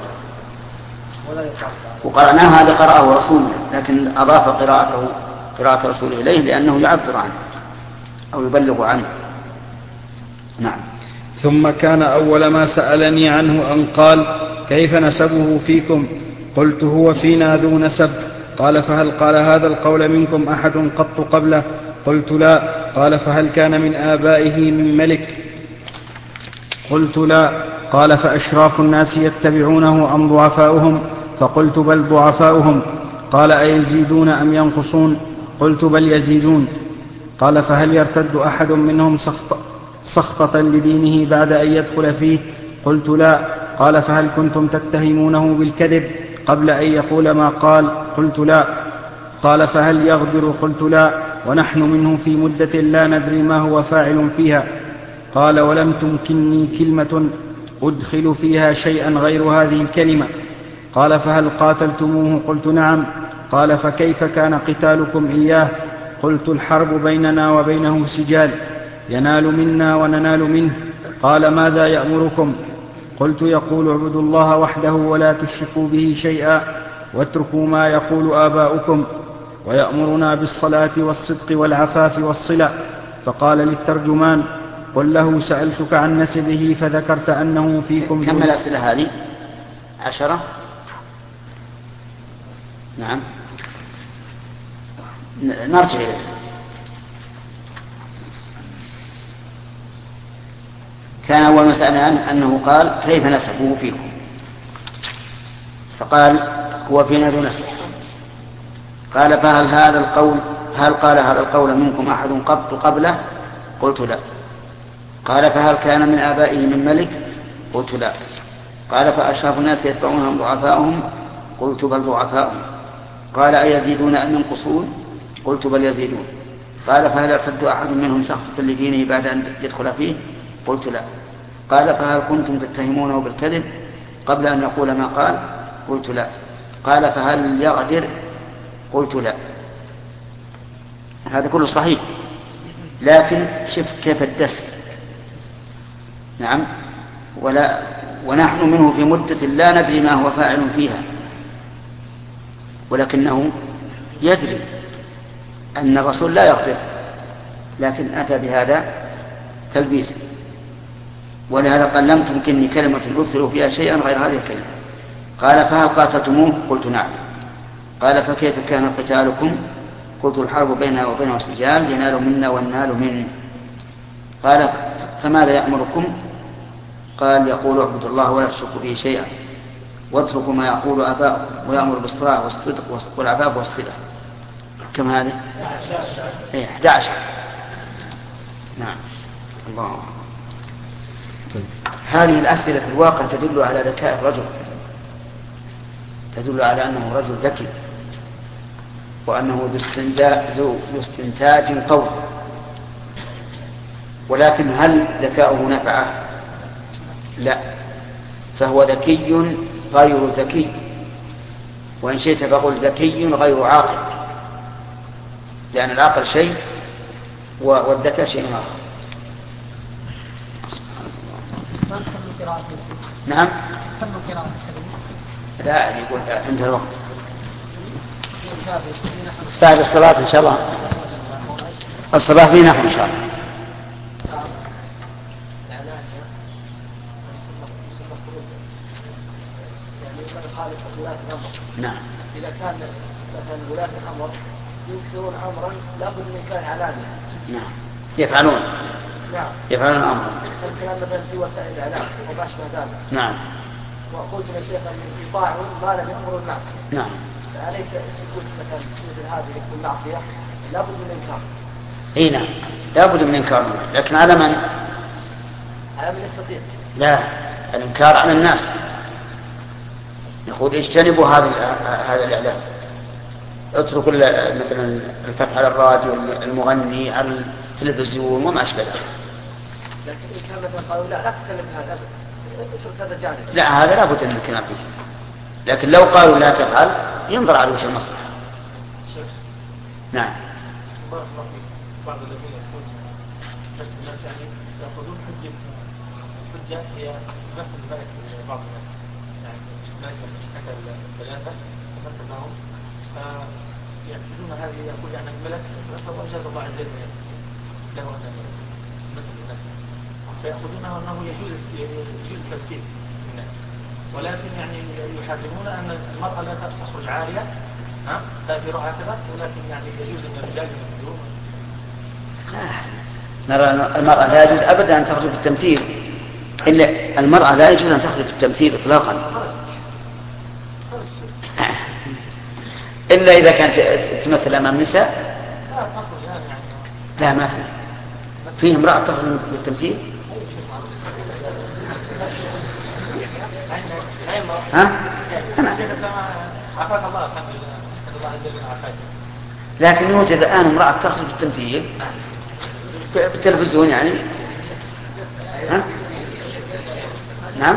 وقرأناه هذا قرأه رسوله، لكن أضاف قراءة رسوله إليه لأنه يعبر عنه أو يبلغ عنه. نعم. ثم كان أول ما سألني عنه أن قال: كيف نسبه فيكم؟ قلت: هو فينا ذو نسب. قال: فهل قال هذا القول منكم أحد قط قبله؟ قلت: لا. قال: فهل كان من آبائه من ملك؟ قلت: لا. قال: فأشراف الناس يتبعونه أم ضعفاؤهم؟ فقلت: بل ضعفاؤهم. قال: أيزيدون أم ينقصون؟ قلت: بل يزيدون. قال: فهل يرتد أحد منهم سخطة لدينه بعد أن يدخل فيه؟ قلت: لا. قال: فهل كنتم تتهمونه بالكذب قبل أن يقول ما قال؟ قلت: لا. قال: فهل يغدر؟ قلت: لا، ونحن منه في مدة لا ندري ما هو فاعل فيها. قال: ولم تمكنني كلمة أدخل فيها شيئا غير هذه الكلمة. قال: فهل قاتلتموه؟ قلت: نعم. قال: فكيف كان قتالكم إياه؟ قلت: الحرب بيننا وبينه سجال، ينال منا وننال منه. قال: ماذا يأمركم؟ قلت: يقول: اعبدوا الله وحده ولا تشركوا به شيئا واتركوا ما يقول آباؤكم، ويأمرنا بالصلاة والصدق والعفاف والصلة. فقال للترجمان: قل له سألتك عن نسبه فذكرت أنه فيكم. كم الأسئلة هذه؟ 10. نعم. نرجع إليه. كان أول ما سألنا عنه أنه قال: كيف نسبه فيكم؟ فقال: هو فينا ذو نسب. قال هل قال هذا القول منكم أحد قبله؟ قلت لا. قال فهل كان من آبائه من ملك؟ قلت لا. قال فأشراف الناس يتبعونهم ضعفاؤهم؟ قلت بل ضعفاؤهم. قال أيزيدون أم ينقصون؟ قلت بل يزيدون. قال فهل يرتد أحد منهم سخطة لدينه بعد أن يدخل فيه؟ قلت لا. قال فهل كنتم تتهمونه بالكذب قبل أن يقول ما قال؟ قلت لا. قال فهل يغدر؟ قلت لا. هذا كله صحيح، لكن شف كيف الدس. نعم. ونحن منه في مدة لا ندري ما هو فاعل فيها، ولكنه يدري أن الرسول لا يغدر، لكن أتى بهذا تلبيسا. ولهذا قال لم تمكنني كلمة أذكر فيها شيئا غير هذه الكلمة. قال فهل قاتلتموه؟ قلت نعم. قال فكيف كان قتالكم؟ قلت الحرب بيننا وبينه سجال ينال منا وننال منه. قال فماذا يأمركم؟ قال يقول اعبدوا الله ولا تشركوا به شيئا واتركوا ما يقول آباؤكم ويأمر بالصلاة والصدق والعفاف والصلة. كم هذه؟ 11. نعم. الله. هذه الأسئلة في الواقع تدل على ذكاء الرجل، تدل على أنه رجل ذكي وأنه ذو استنتاج قوي. ولكن هل ذكاؤه نفعه؟ لا، فهو ذكي غير ذكي، وإن شئت فقل ذكي غير عاقل، لأن العقل شيء والذكاء شيء آخر. نعم. لا يقول انتهى الوقت. بعد الصلاة إن شاء الله. الصباح في نحو إن شاء الله. نعم. إذا كان مثلا ولاة الأمر ينكرون أمرا لابد من كان علانية. نعم. يفعلون. نعم. يفعلون أمرا. كلام مثلا في وسائل الإعلام وما شابه ذلك. نعم. وقلت يا شيخ أن يطاعون ما لم يأمروا المعصية. نعم. فأليس السكوت مثلا مثل هذه المعصية لابد من الإنكار؟ اي نعم، لابد من إنكار، لكن على من؟ على من يستطيع. لا، الإنكار على الناس. نقول اجتنبوا هذا الإعلام، اتركوا مثلا الفتح على الراديو، المغني على التلفزيون وما أشبه ذلك. لكن إن كان مثلا قالوا لا تتكلم بهذا، اترك هذا الجانب. لا، هذا لابد من الكلام فيه. لكن لو قالوا لا تفعل ينظر على وجه المصلحة. نعم. بعض الذين يقول الناس يعني يأخذون حجة هي مثل الملك بعض الناس، يعني الملك حكى الثلاثة مثل لهم، فيعتبرون هذه يقول يعني الملك أجاز الله عز وجل له أن مثل الناس، فيأخذونه أنه يجوز التفكير الناس، ولكن يعني يحاكمون أن المرأة لا تخرج عارية تأثير هكذا، ولكن يعني يجوز أن الرجال يمثلون. نرى المرأة لا يجوز أبدا أن تخرج في التمثيل، إلا المرأة لا يجوز أن تخرج في التمثيل إطلاقا، إلا إذا كانت تمثل أمام النساء. لا، ما فيه امرأة تخرج في التمثيل. لكن يوجد الآن امرأة تخرج في التمثيل في التلفزيون يعني. نعم.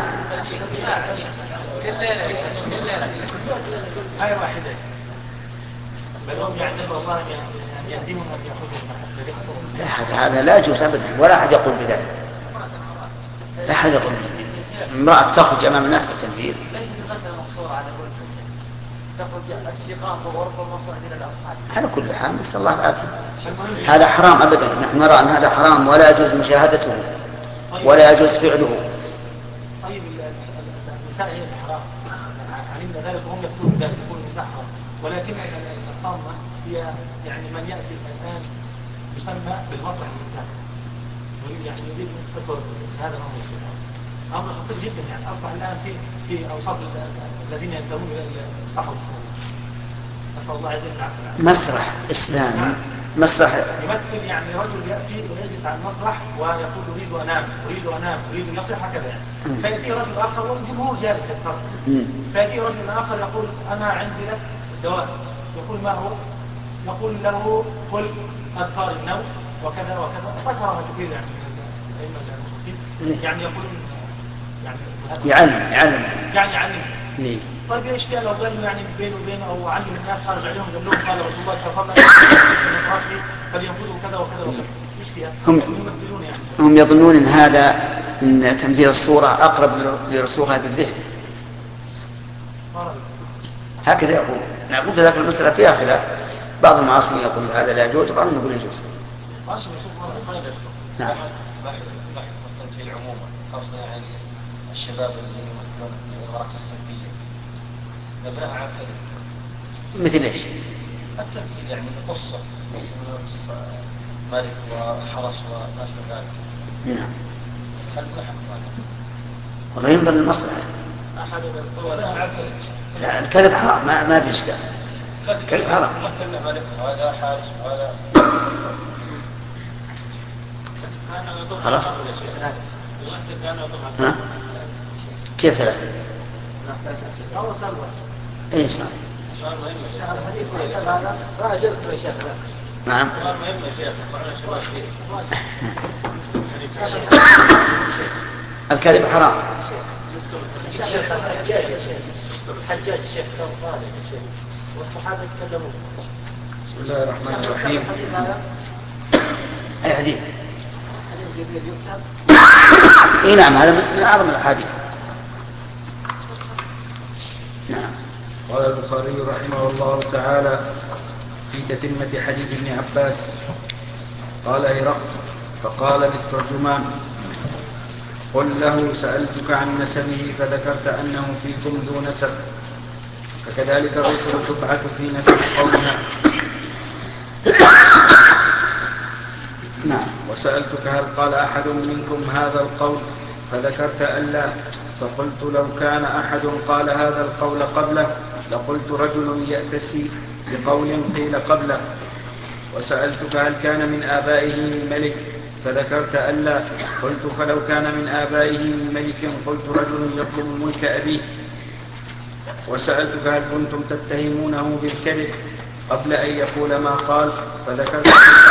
هاي واحدة بل هم يعلموا الله أن يهديهم أن يأخذوا. لا، هذا لا يجوز أبدا، ولا أحد يقول بذلك. لا أحد يقول امرأة تخرج أمام الناس في التمثيل. ليس المسألة مقصورة على الرجل، تخرج الشقاق وغرف المصائد إلى الأطفال. على كل حال نسأل الله العافية. هذا حرام أبدا، نحن نرى أن هذا حرام ولا يجوز مشاهدته ولا يجوز فعله. طيب النساء هي الحرام، علمنا ذلك وهم يقولون ذلك، يقولون النساء حرام، ولكن الطامة هي يعني من يأتي الآن يسمى بالمصلح الإسلامي، يعني يريد أن يستفر هذا الأمر الشيطان، أمر خطير جدا. يعني أصبح الآن في أوساط الذين ينتمون إلى الصحوة الإسلامية. نسأل الله عز وجل مسرح إسلامي، مسرح يمثل يعني رجل يأتي ويجلس على المسرح ويقول أريد أنام أريد أنام أريد أن يصيح هكذا يعني. فيأتي رجل آخر والجمهور جالس يتفرج، فيأتي رجل آخر يقول أنا عندي لك دواء، يقول ما هو؟ يقول له قل أذكار النوم وكذا وكذا، ذكرها كثير يعني الأئمة المختصين، يعني يقول يعني يعلم. طيب ايش فيها لو قال يعني بينه وبينه او علم الناس خارج عليهم قال لهم قال رسول الله صلى الله عليه وسلم فلينفذوا كذا وكذا وكذا، ايش فيها؟ هم يظنون ان هذا ان تمثيل الصورة اقرب لرسوخها في الذهن، هكذا يقول. انا قلت لك المسألة فيها خلاف، بعض المعاصرين يقول هذا لا يجوز وبعضهم يقول يجوز. نعم. التمثيل عموما خاصة يعني الشباب اللي يمثلون في الغرق الصيفية نبناها على الكذب. مثل ايش؟ التمثيل يعني قصة ملك وحرس وما شابه ذلك. نعم. هل نحن والله ينظر للمصلحة. أحد الطوال لا الكذب حرام، ما في إشكال. الكذب حرام. مثلنا ملك وهذا حارس وهذا. خلاص. ها؟ كيف ثلاثة؟ اي صح. نعم. الكذب حرام. الحجاج الشيخ كان طالب الشيخ والصحابة يتكلمون. بسم الله الرحمن الرحيم. أي حديث؟ اي نعم، هذا من اعظم الاحاديث. نعم. قال البخاري رحمه الله تعالى في تتمة حديث ابن عباس قال هرقل فقال للترجمان قل له سألتك عن نسبه فذكرت أنه فيكم ذو نسب، فكذلك الرسل تبعث في نسب قومها. نعم. وسألتك هل قال أحد منكم هذا القول فذكرت ألا، فقلت لو كان أحد قال هذا القول قبله لقلت رجل يأتسي بقول قيل قبله. وسألتك هل كان من آبائه من ملك فذكرت ألا، قلت فلو كان من آبائه من ملك قلت رجل يطلب ملك أبيه. وسألتك هل كنتم تتهمونه بالكذب قبل أن يقول ما قال فذكرت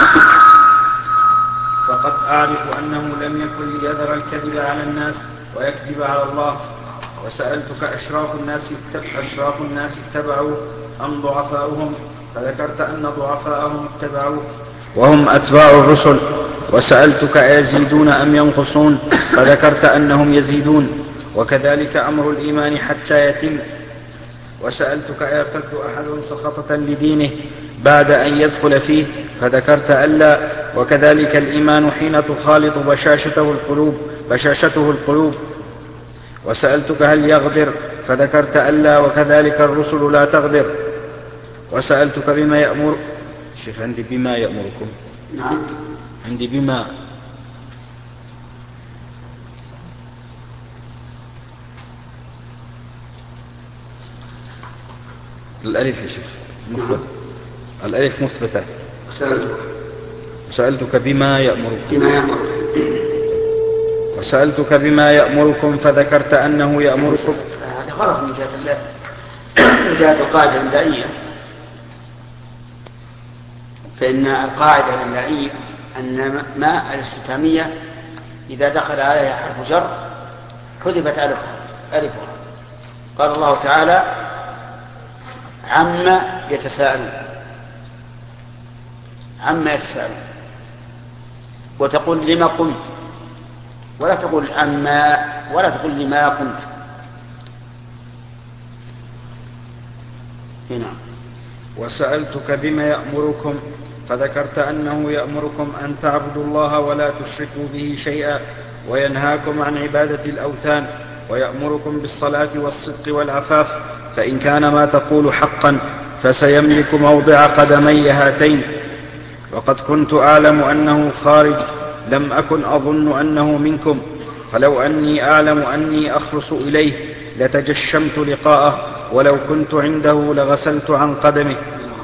فقد أعرف أنه لم يكن ليذر الكذب على الناس ويكذب على الله. وسألتك أشراف الناس اتبعوا أم ضعفاؤهم فذكرت أن ضعفاءهم اتبعوا وهم أتباع الرسل. وسألتك أيزيدون أم ينقصون فذكرت أنهم يزيدون، وكذلك أمر الإيمان حتى يتم. وسألتك أيرتد أحد سخطة لدينه بعد أن يدخل فيه فذكرت ألا، وكذلك الإيمان حين تخالط بشاشته القلوب. وسألتك هل يغدر فذكرت ألا، وكذلك الرسل لا تغدر. وسألتك بما يأمر شيخ عندي بما يأمركم. نعم. عندي بما الألف يا شيخ مثبت. الألف مثبتة. سألتك بما يأمركم. وسألتك بما يأمركم فذكرت أنه يأمركم. هذا غلط من جهة الله، من جهة القاعدة الإملائية. فإن القاعدة الإملائية أن ما الاستفهامية إذا دخل عليها حرف جر حذفت ألفها. قال الله تعالى عما يتساءلون، وتقول لما قمت، ولا تقول عما، ولا تقول لما قمت. هنا. وسألتك بما يأمركم فذكرت أنه يأمركم أن تعبدوا الله ولا تشركوا به شيئا، وينهاكم عن عبادة الأوثان، ويأمركم بالصلاة والصدق والعفاف، فإن كان ما تقول حقا فسيملك موضع قدمي هاتين. وقد كنت أعلم أنه خارج، لم أكن أظن أنه منكم، فلو أني أعلم أني أخلص إليه لتجشمت لقاءه، ولو كنت عنده لغسلت عن قدمه.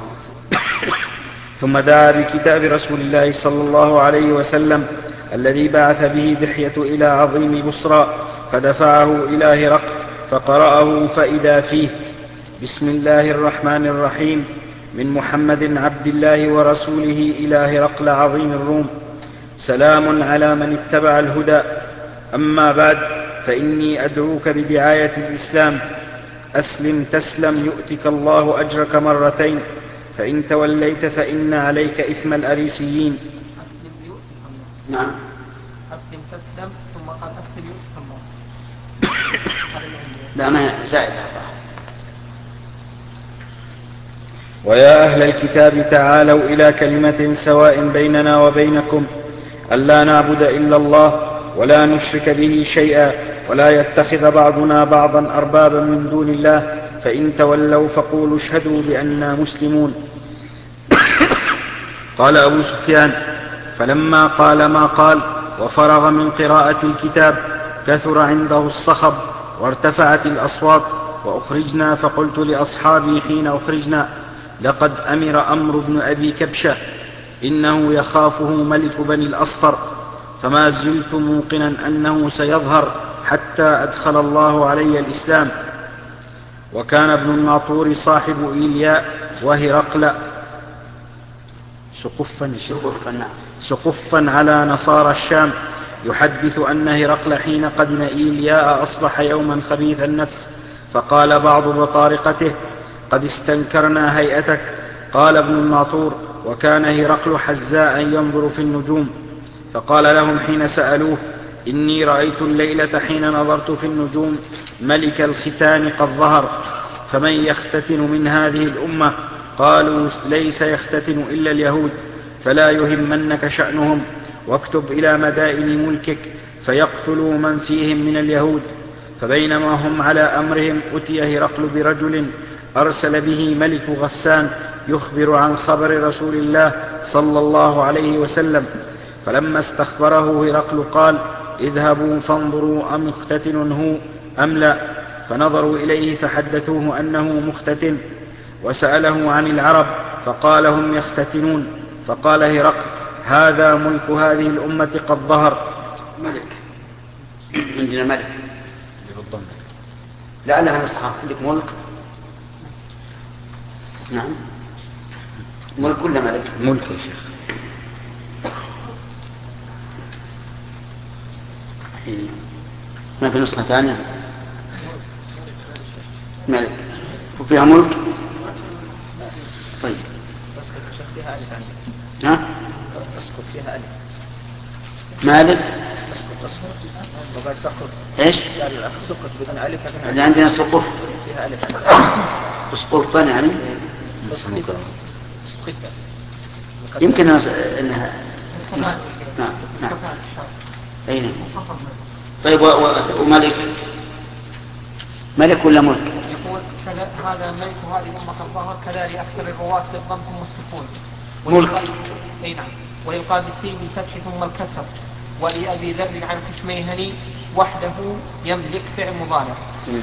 ثم دعا بكتاب رسول الله صلى الله عليه وسلم الذي بعث به دحية إلى عظيم بصرى، فدفعه إلى هرقل فقرأه فإذا فيه: بسم الله الرحمن الرحيم، من محمد عبد الله ورسوله إلى هرقل عظيم الروم، سلام على من اتبع الهدى، أما بعد، فإني أدعوك بدعاية الإسلام، أسلم تسلم يؤتك الله أجرك مرتين، فإن توليت فإن عليك إثم الأريسيين. أسلم يؤتك الله. نعم. أسلم تسلم، ثم قال أسلم يؤتك الله. لا، ما زائد. ويا أهل الكتاب تعالوا إلى كلمة سواء بيننا وبينكم ألا نعبد إلا الله ولا نشرك به شيئا ولا يتخذ بعضنا بعضا أربابا من دون الله، فإن تولوا فقولوا اشهدوا بأننا مسلمون. قال أبو سفيان: فلما قال ما قال وفرغ من قراءة الكتاب كثر عنده الصخب وارتفعت الأصوات وأخرجنا، فقلت لأصحابي حين أخرجنا: لقد أمر أمر بن أبي كبشة، إنه يخافه ملك بني الأصفر، فما زلت موقنا أنه سيظهر حتى أدخل الله علي الإسلام. وكان ابن الناطور صاحب إيلياء وهرقل سقفا على نصارى الشام، يحدث أن هرقل حين قدم إيلياء أصبح يوما خبيث النفس، فقال بعض بطارقته: قد استنكرنا هيئتك. قال ابن الناطور: وكان هرقل حزاء ينظر في النجوم، فقال لهم حين سألوه: إني رأيت الليلة حين نظرت في النجوم ملك الختان قد ظهر، فمن يختتن من هذه الأمة؟ قالوا: ليس يختتن إلا اليهود، فلا يهمنك شأنهم، واكتب إلى مدائن ملكك فيقتلوا من فيهم من اليهود. فبينما هم على أمرهم أتي هرقل برجل أرسل به ملك غسان يخبر عن خبر رسول الله صلى الله عليه وسلم، فلما استخبره هرقل قال: اذهبوا فانظروا أم مختتن هو أم لا. فنظروا إليه فحدثوه أنه مختتن، وسأله عن العرب فقال: هم يختتنون. فقال هرقل: هذا ملك هذه الأمة قد ظهر. ملك عندنا ملك لعلها نسخة. عندك ملك؟ نعم، ملك ولا ملك؟ ملك يا شيخ. ما في نسخة ثانية؟ ملك وفيها ملك. طيب اسقط فيها ألف عندك. ها؟ اسقط فيها ألف. مالك؟ اسقط. ايش؟ سقط بدون ألف. اللي عندنا سقف فيها ألف. سقف يعني؟ سقط. يمكن انها نعم. اي نعم. طيب وملك؟ ملك ولا ملك؟ يقول هذا ملك هذه الأمة الظهر كذا لأكثر الرواة بالضم ثم السكون. ملك. اي نعم. وللقادسي بالفتح ثم الكسر. ولأبي ذر عن كشميهني وحده يملك فعل مضارع.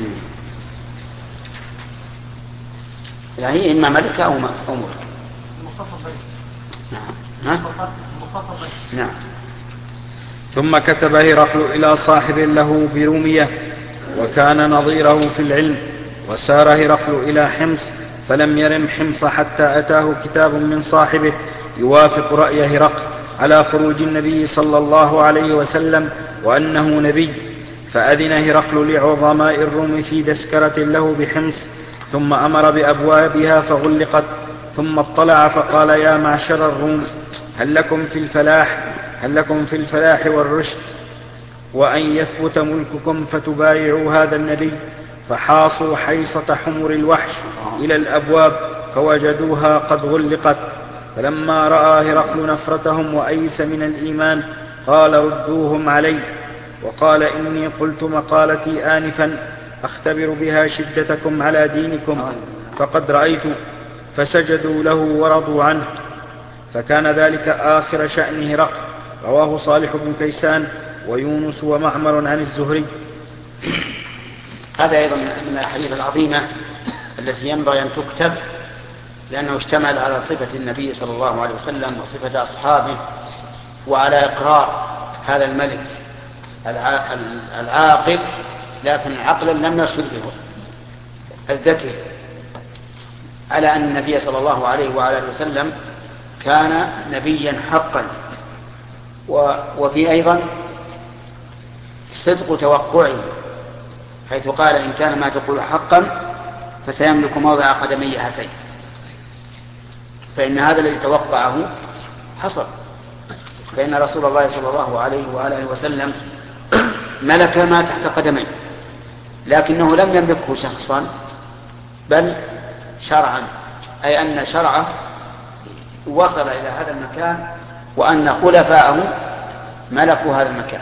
يعني هي إما ملك أو ملك. المخفف. نعم. نعم. ثم كتب هرقل إلى صاحب له برومية وكان نظيره في العلم، وسار هرقل إلى حمص فلم يرم حمص حتى أتاه كتاب من صاحبه يوافق رأي هرقل على خروج النبي صلى الله عليه وسلم وأنه نبي، فأذن هرقل لعظماء الروم في دسكرة له بحمص، ثم أمر بأبوابها فغلقت، ثم اطلع فقال: يا معشر الروم، هل لكم في الفلاح والرشد وأن يثبت ملككم فتبايعوا هذا النبي؟ فحاصوا حيصة حمر الوحش إلى الأبواب فوجدوها قد غلقت. فلما رأى هرقل نفرتهم وأيس من الإيمان قال: ردوهم علي. وقال: إني قلت مقالتي آنفا أختبر بها شدتكم على دينكم، فقد رأيت. فسجدوا له ورضوا عنه. فكان ذلك آخر شأن هرقل. رواه صالح بن كيسان ويونس ومعمر عن الزهري. هذا أيضا من الأحاديث العظيمة التي ينبغي أن تكتب لأنه اشتمل على صفة النبي صلى الله عليه وسلم وصفة أصحابه، وعلى إقرار هذا الملك العاقل، لكن عقلا لم يرشد به الذكي، على أن النبي صلى الله عليه وعلى آله وسلم كان نبيا حقا. وفي أيضا صدق توقعه، حيث قال إن كان ما تقول حقا فسيملك موضع قدمي هاتين، فإن هذا الذي توقعه حصل، فإن رسول الله صلى الله عليه وآله وسلم ملك ما تحت قدميه، لكنه لم يملكه شخصا بل شرعا، أي أن شرعه وصل إلى هذا المكان وأن خلفاءه ملكوا هذا المكان.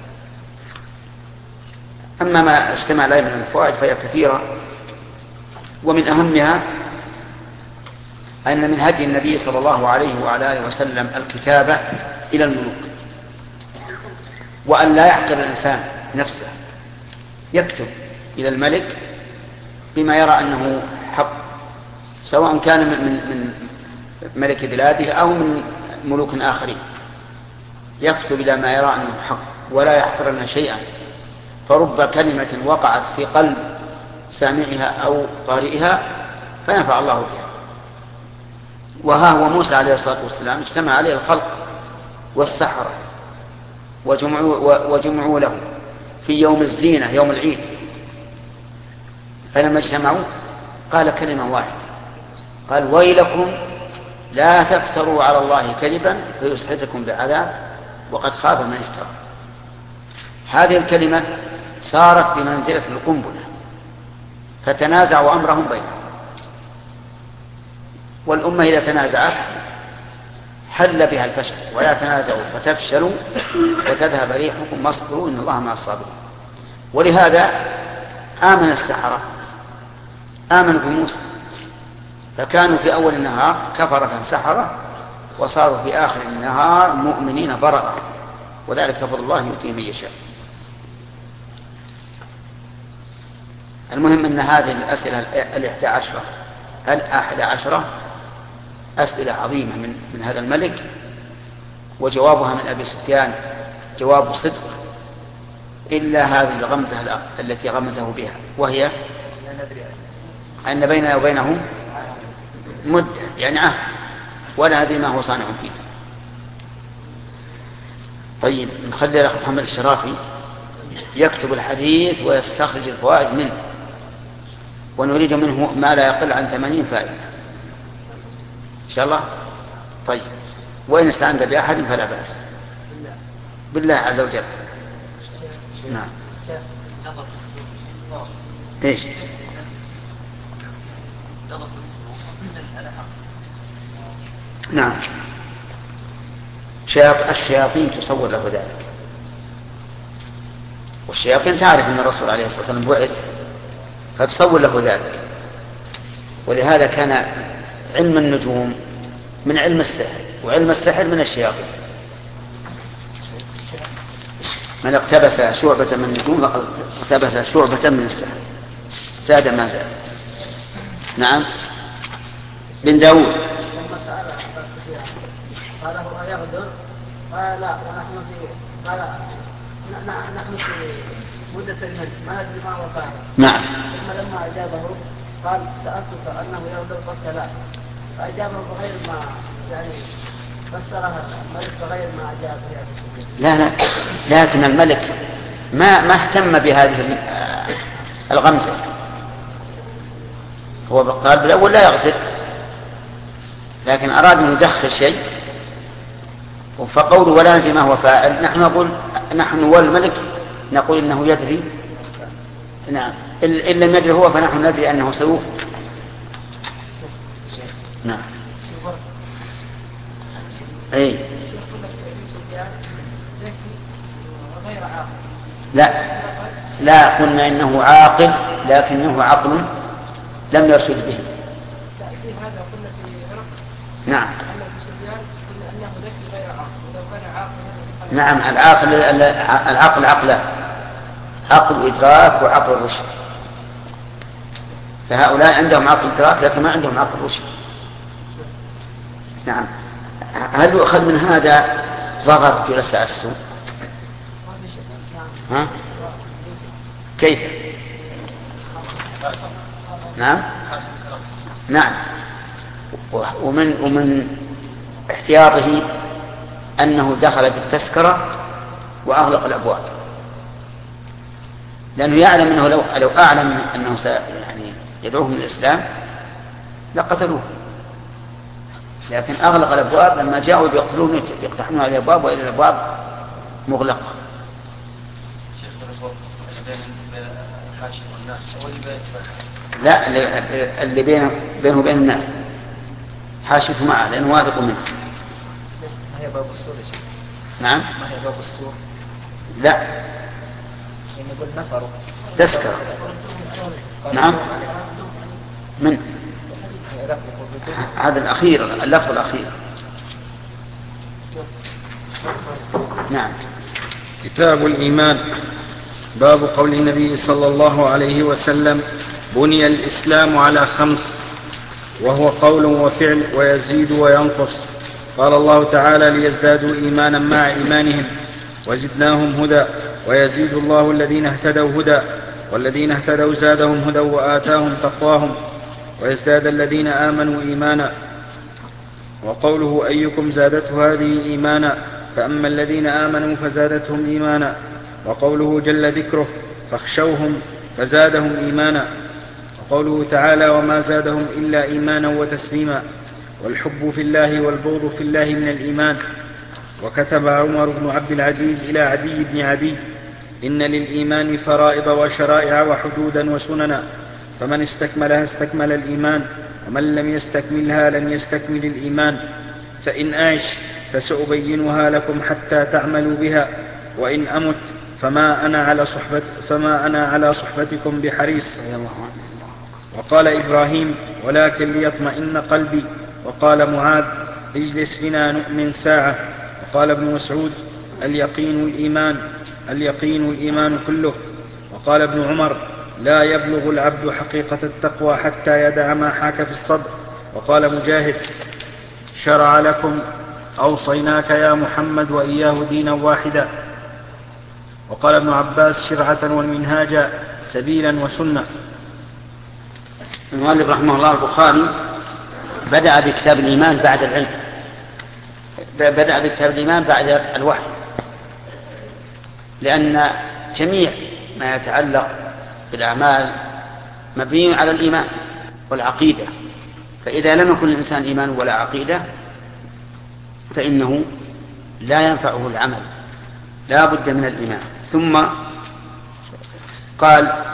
أما ما اجتمع عليه من الفوائد فهي كثيرة، ومن أهمها أن من هدي النبي صلى الله عليه وعلى آله وسلم الكتابة إلى الملوك، وأن لا يحقر الإنسان نفسه، يكتب إلى الملك بما يرى أنه حق، سواء كان من ملك بلاده أو من ملوك آخرين، يكتب إلى ما يرى أنه حق ولا يحقرن شيئا، فرب كلمة وقعت في قلب سامعها أو قارئها فنفع الله بها. وها هو موسى عليه الصلاة والسلام اجتمع عليه الخلق والسحرة وجمعوا له في يوم الزينة يوم العيد، فلما اجتمعوا قال كلمة واحدة، قال ويلكم لا تفتروا على الله كذبا فيسحتكم بعذاب وقد خاب من افترى. هذه الكلمة صارت بمنزلة القنبلة، فتنازعوا أمرهم بينهم، والأمة إذا تنازعت حل بها الفشل، ولا تنازعوا فتفشلوا وتذهب ريحكم واصبروا إن الله مع الصابرين. ولهذا آمن السحرة، آمنوا بموسى، فكانوا في أول النهار كفرة سحرة، وصاروا في آخر النهار مؤمنين بررة، وذلك فضل الله يؤتيه من يشاء. المهم أن هذه الأسئلة 11 أسئلة عظيمة من هذا الملك، وجوابها من أبي سفيان جواب صدق، إلا هذه الغمزة التي غمزه بها، وهي أن بيننا وبينه مدة، يعني عهد، ولا ندري ما هو صانع فيه. طيب نخلي الأخ محمد الشرافي يكتب الحديث ويستخرج الفوائد منه، ونريد منه ما لا يقل عن 80 فائدة إن شاء الله. طيب وإن استعنت بأحد فلا بأس، بالله عز وجل. نعم. إيش؟ نعم، الشياطين تصور له ذلك، والشياطين تعرف أن الرسول عليه الصلاة والسلام بعث، فتصور له ذلك. ولهذا كان علم النجوم من علم السحر، وعلم السحر من الشياطين. من اقتبس شعبة من النجوم فقد اقتبس شعبة من السحر، زاد ما زاد. نعم. بن داود قال هو يغدر، قال لا ونحن في، قال نحن في مدة المجد ما ندري ما هو فاعل. نعم. ثم لما أجابه قال سألتك أنه يغدر قلت لا، فأجابه بغير ما يعني فسرها الملك بغير ما أجاب فيها. لا لكن الملك ما اهتم بهذه الغمزة، هو قال بالأول لا يغدر، لكن أراد أن يدخل شيء، فقوله ولا ندري ما هو فاعل، نحن نقول نحن والملك نقول إنه يدري. نعم، إن لم يدري هو فنحن ندري أنه سيوفي. نعم. أي لا قلنا إنه عاقل، لكنه عقل لم يرشد به. نعم. نعم، العقل عقلان، عقل إدراك وعقل الرشد، فهؤلاء عندهم عقل إدراك لكن ما عندهم عقل رشد. نعم. هل يؤخذ من هذا ضغط جلساء السوء؟ ها؟ كيف؟ نعم نعم. ومن احتياطه أنه دخل في التذكرة وأغلق الأبواب، لأنه يعلم أنه لو أعلم أنه يعني يدعوه من الإسلام لقتلوه، لكن أغلق الأبواب. لما جاءوا يقتلون يقتحمون على الأبواب وإلى الأبواب مغلقة. لا، اللي بينه وبين الناس حاشته معه لأنه واثق منه. ما هي باب السور يا شيخ؟ نعم. ما هي باب السور؟ لا، يعني يقول نفروا تذكر. نعم. من هذا الأخير، اللفظ الأخير. نعم. كتاب الإيمان. باب قول النبي صلى الله عليه وسلم: بني الإسلام على 5، وهو قول وفعل ويزيد وينقص. قال الله تعالى: ليزدادوا إيمانا مع إيمانهم وزدناهم هدى ويزيد الله الذين اهتدوا هدى والذين اهتدوا زادهم هدى وآتاهم تقواهم ويزداد الذين آمنوا إيمانا. وقوله: أيكم زادته هذه إيمانا، فأما الذين آمنوا فزادتهم إيمانا. وقوله جل ذكره: فاخشوهم فزادهم إيمانا. وقوله تعالى: وما زادهم إلا إيمانا وتسليما. والحب في الله والبغض في الله من الإيمان. وكتب عمر بن عبد العزيز إلى عدي بن عدي: إن للإيمان فرائض وشرائع وحدودا وسننا، فمن استكملها استكمل الإيمان، ومن لم يستكملها لم يستكمل الإيمان. فإن أعش فسأبينها لكم حتى تعملوا بها، وإن أمت فما أنا على صحبتكم بحريص. وقال إبراهيم: ولكن ليطمئن قلبي. وقال معاذ: اجلس بنا نؤمن ساعة. وقال ابن مسعود: اليقين الإيمان كله. وقال ابن عمر: لا يبلغ العبد حقيقة التقوى حتى يدع ما حاك في الصدر. وقال مجاهد: شرع لكم أوصيناك يا محمد وإياه دينا واحدا. وقال ابن عباس: شرعة والمنهاج سبيلا وسنة. المؤلف رحمه الله البخاري بدأ بكتاب الإيمان بعد العلم، بدأ بكتاب الإيمان بعد الوحي، لأن جميع ما يتعلق بالأعمال مبني على الإيمان والعقيدة، فإذا لم يكن الإنسان إيمان ولا عقيدة فإنه لا ينفعه العمل، لا بد من الإيمان. ثم قال: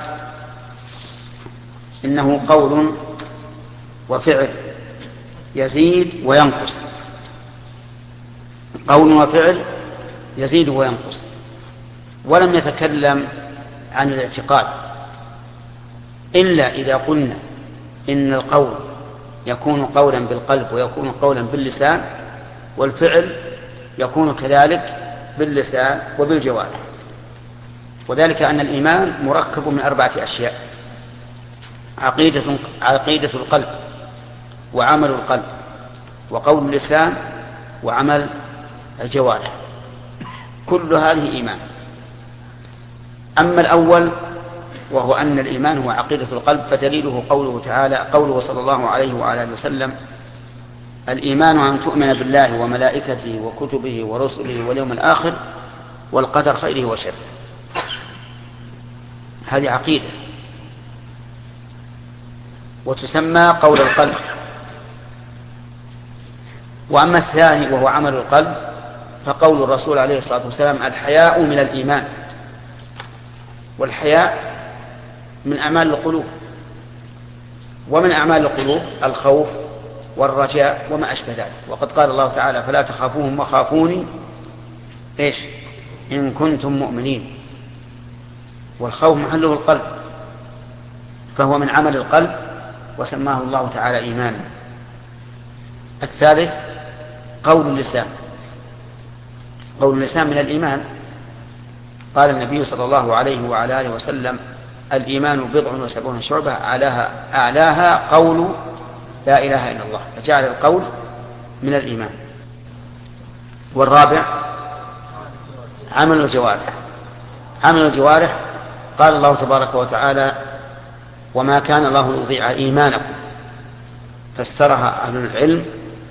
إنه قول وفعل يزيد وينقص. قول وفعل يزيد وينقص، ولم يتكلم عن الاعتقاد إلا إذا قلنا إن القول يكون قولا بالقلب ويكون قولا باللسان، والفعل يكون كذلك باللسان وبالجوارح. وذلك أن الإيمان مركب من 4 أشياء: عقيدة القلب، وعمل القلب، وقول اللسان، وعمل الجوارح، كل هذه إيمان. أما الأول وهو أن الإيمان هو عقيدة القلب فدليله قوله تعالى، قوله صلى الله عليه وآله وسلم: الإيمان أن تؤمن بالله وملائكته وكتبه ورسله واليوم الآخر والقدر خيره وشره. هذه عقيدة وتسمى قول القلب. وأما الثاني وهو عمل القلب فقول الرسول عليه الصلاة والسلام: الحياء من الإيمان. والحياء من أعمال القلوب، ومن أعمال القلوب الخوف والرجاء وما أشبه ذلك. وقد قال الله تعالى: فلا تخافوهم وخافوني إن كنتم مؤمنين. والخوف محله القلب، فهو من عمل القلب وسماه الله تعالى إيمانا. الثالث قول اللسان. قول اللسان من الإيمان. قال النبي صلى الله عليه وعلى آله وسلم: الإيمان 70 شعبة، أعلاها قول لا إله إلا الله. فجعل القول من الإيمان. والرابع عمل الجوارح. عمل الجوارح قال الله تبارك وتعالى وما كان الله ليضيع إيمانكم، فسرها أهل العلم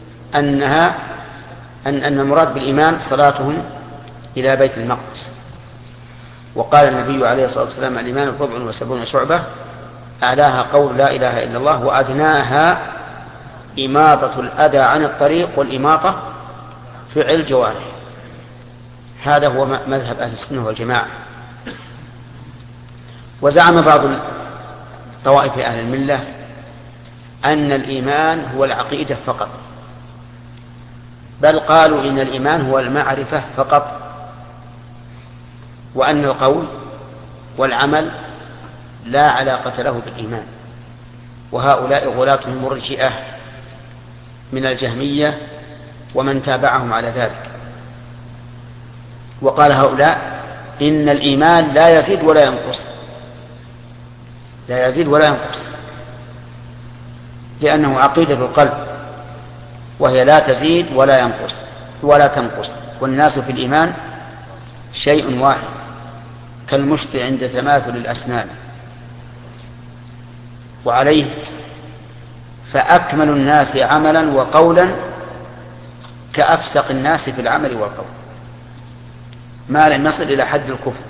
أن المراد بالإيمان صلاتهم إلى بيت المقدس. وقال النبي عليه الصلاة والسلام الإيمان 74 شعبة أعلاها قول لا إله إلا الله وأدناها إماطة الأذى عن الطريق والإماطة فعل الجوارح. هذا هو مذهب أهل السنة والجماعة. وزعم بعض طوائف أهل الملة أن الإيمان هو العقيدة فقط، بل قالوا إن الإيمان هو المعرفة فقط، وأن القول والعمل لا علاقة له بالإيمان. وهؤلاء غلاة مرجئة من الجهمية ومن تابعهم على ذلك. وقال هؤلاء إن الإيمان لا يزيد ولا ينقص، لا يزيد ولا ينقص، لأنه عقيدة القلب وهي لا تزيد ولا ينقص ولا تنقص. والناس في الإيمان شيء واحد كالمشط عند تماثل الأسنان. وعليه فأكمل الناس عملا وقولا كأفسق الناس في العمل والقول، ما لم يصل إلى حد الكفر.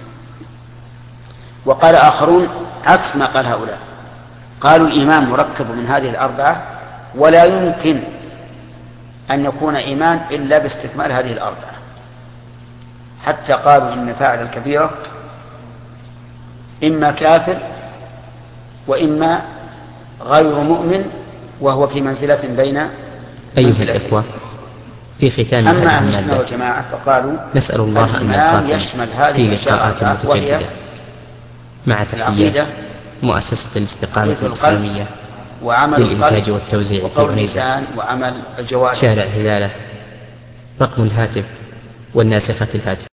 وقال آخرون عكس ما قال هؤلاء، قالوا الإيمان مركب من هذه الأربعة ولا يمكن أن يكون إيمان إلا باستكمال هذه الأربعة، حتى قالوا إن فاعل الكبيرة إما كافر وإما غير مؤمن وهو في منزلة بين أيها الإخوة، في ختام أما أهل السنة والجماعة فقالوا نسأل الله أن نلقاكم في لقاءات متجددة مع تحيات مؤسسة الاستقامة الإسلامية للإنتاج والتوزيع في عنيزة وعمل الجوارح شارع هلالة. رقم الهاتف والناسخة الهاتف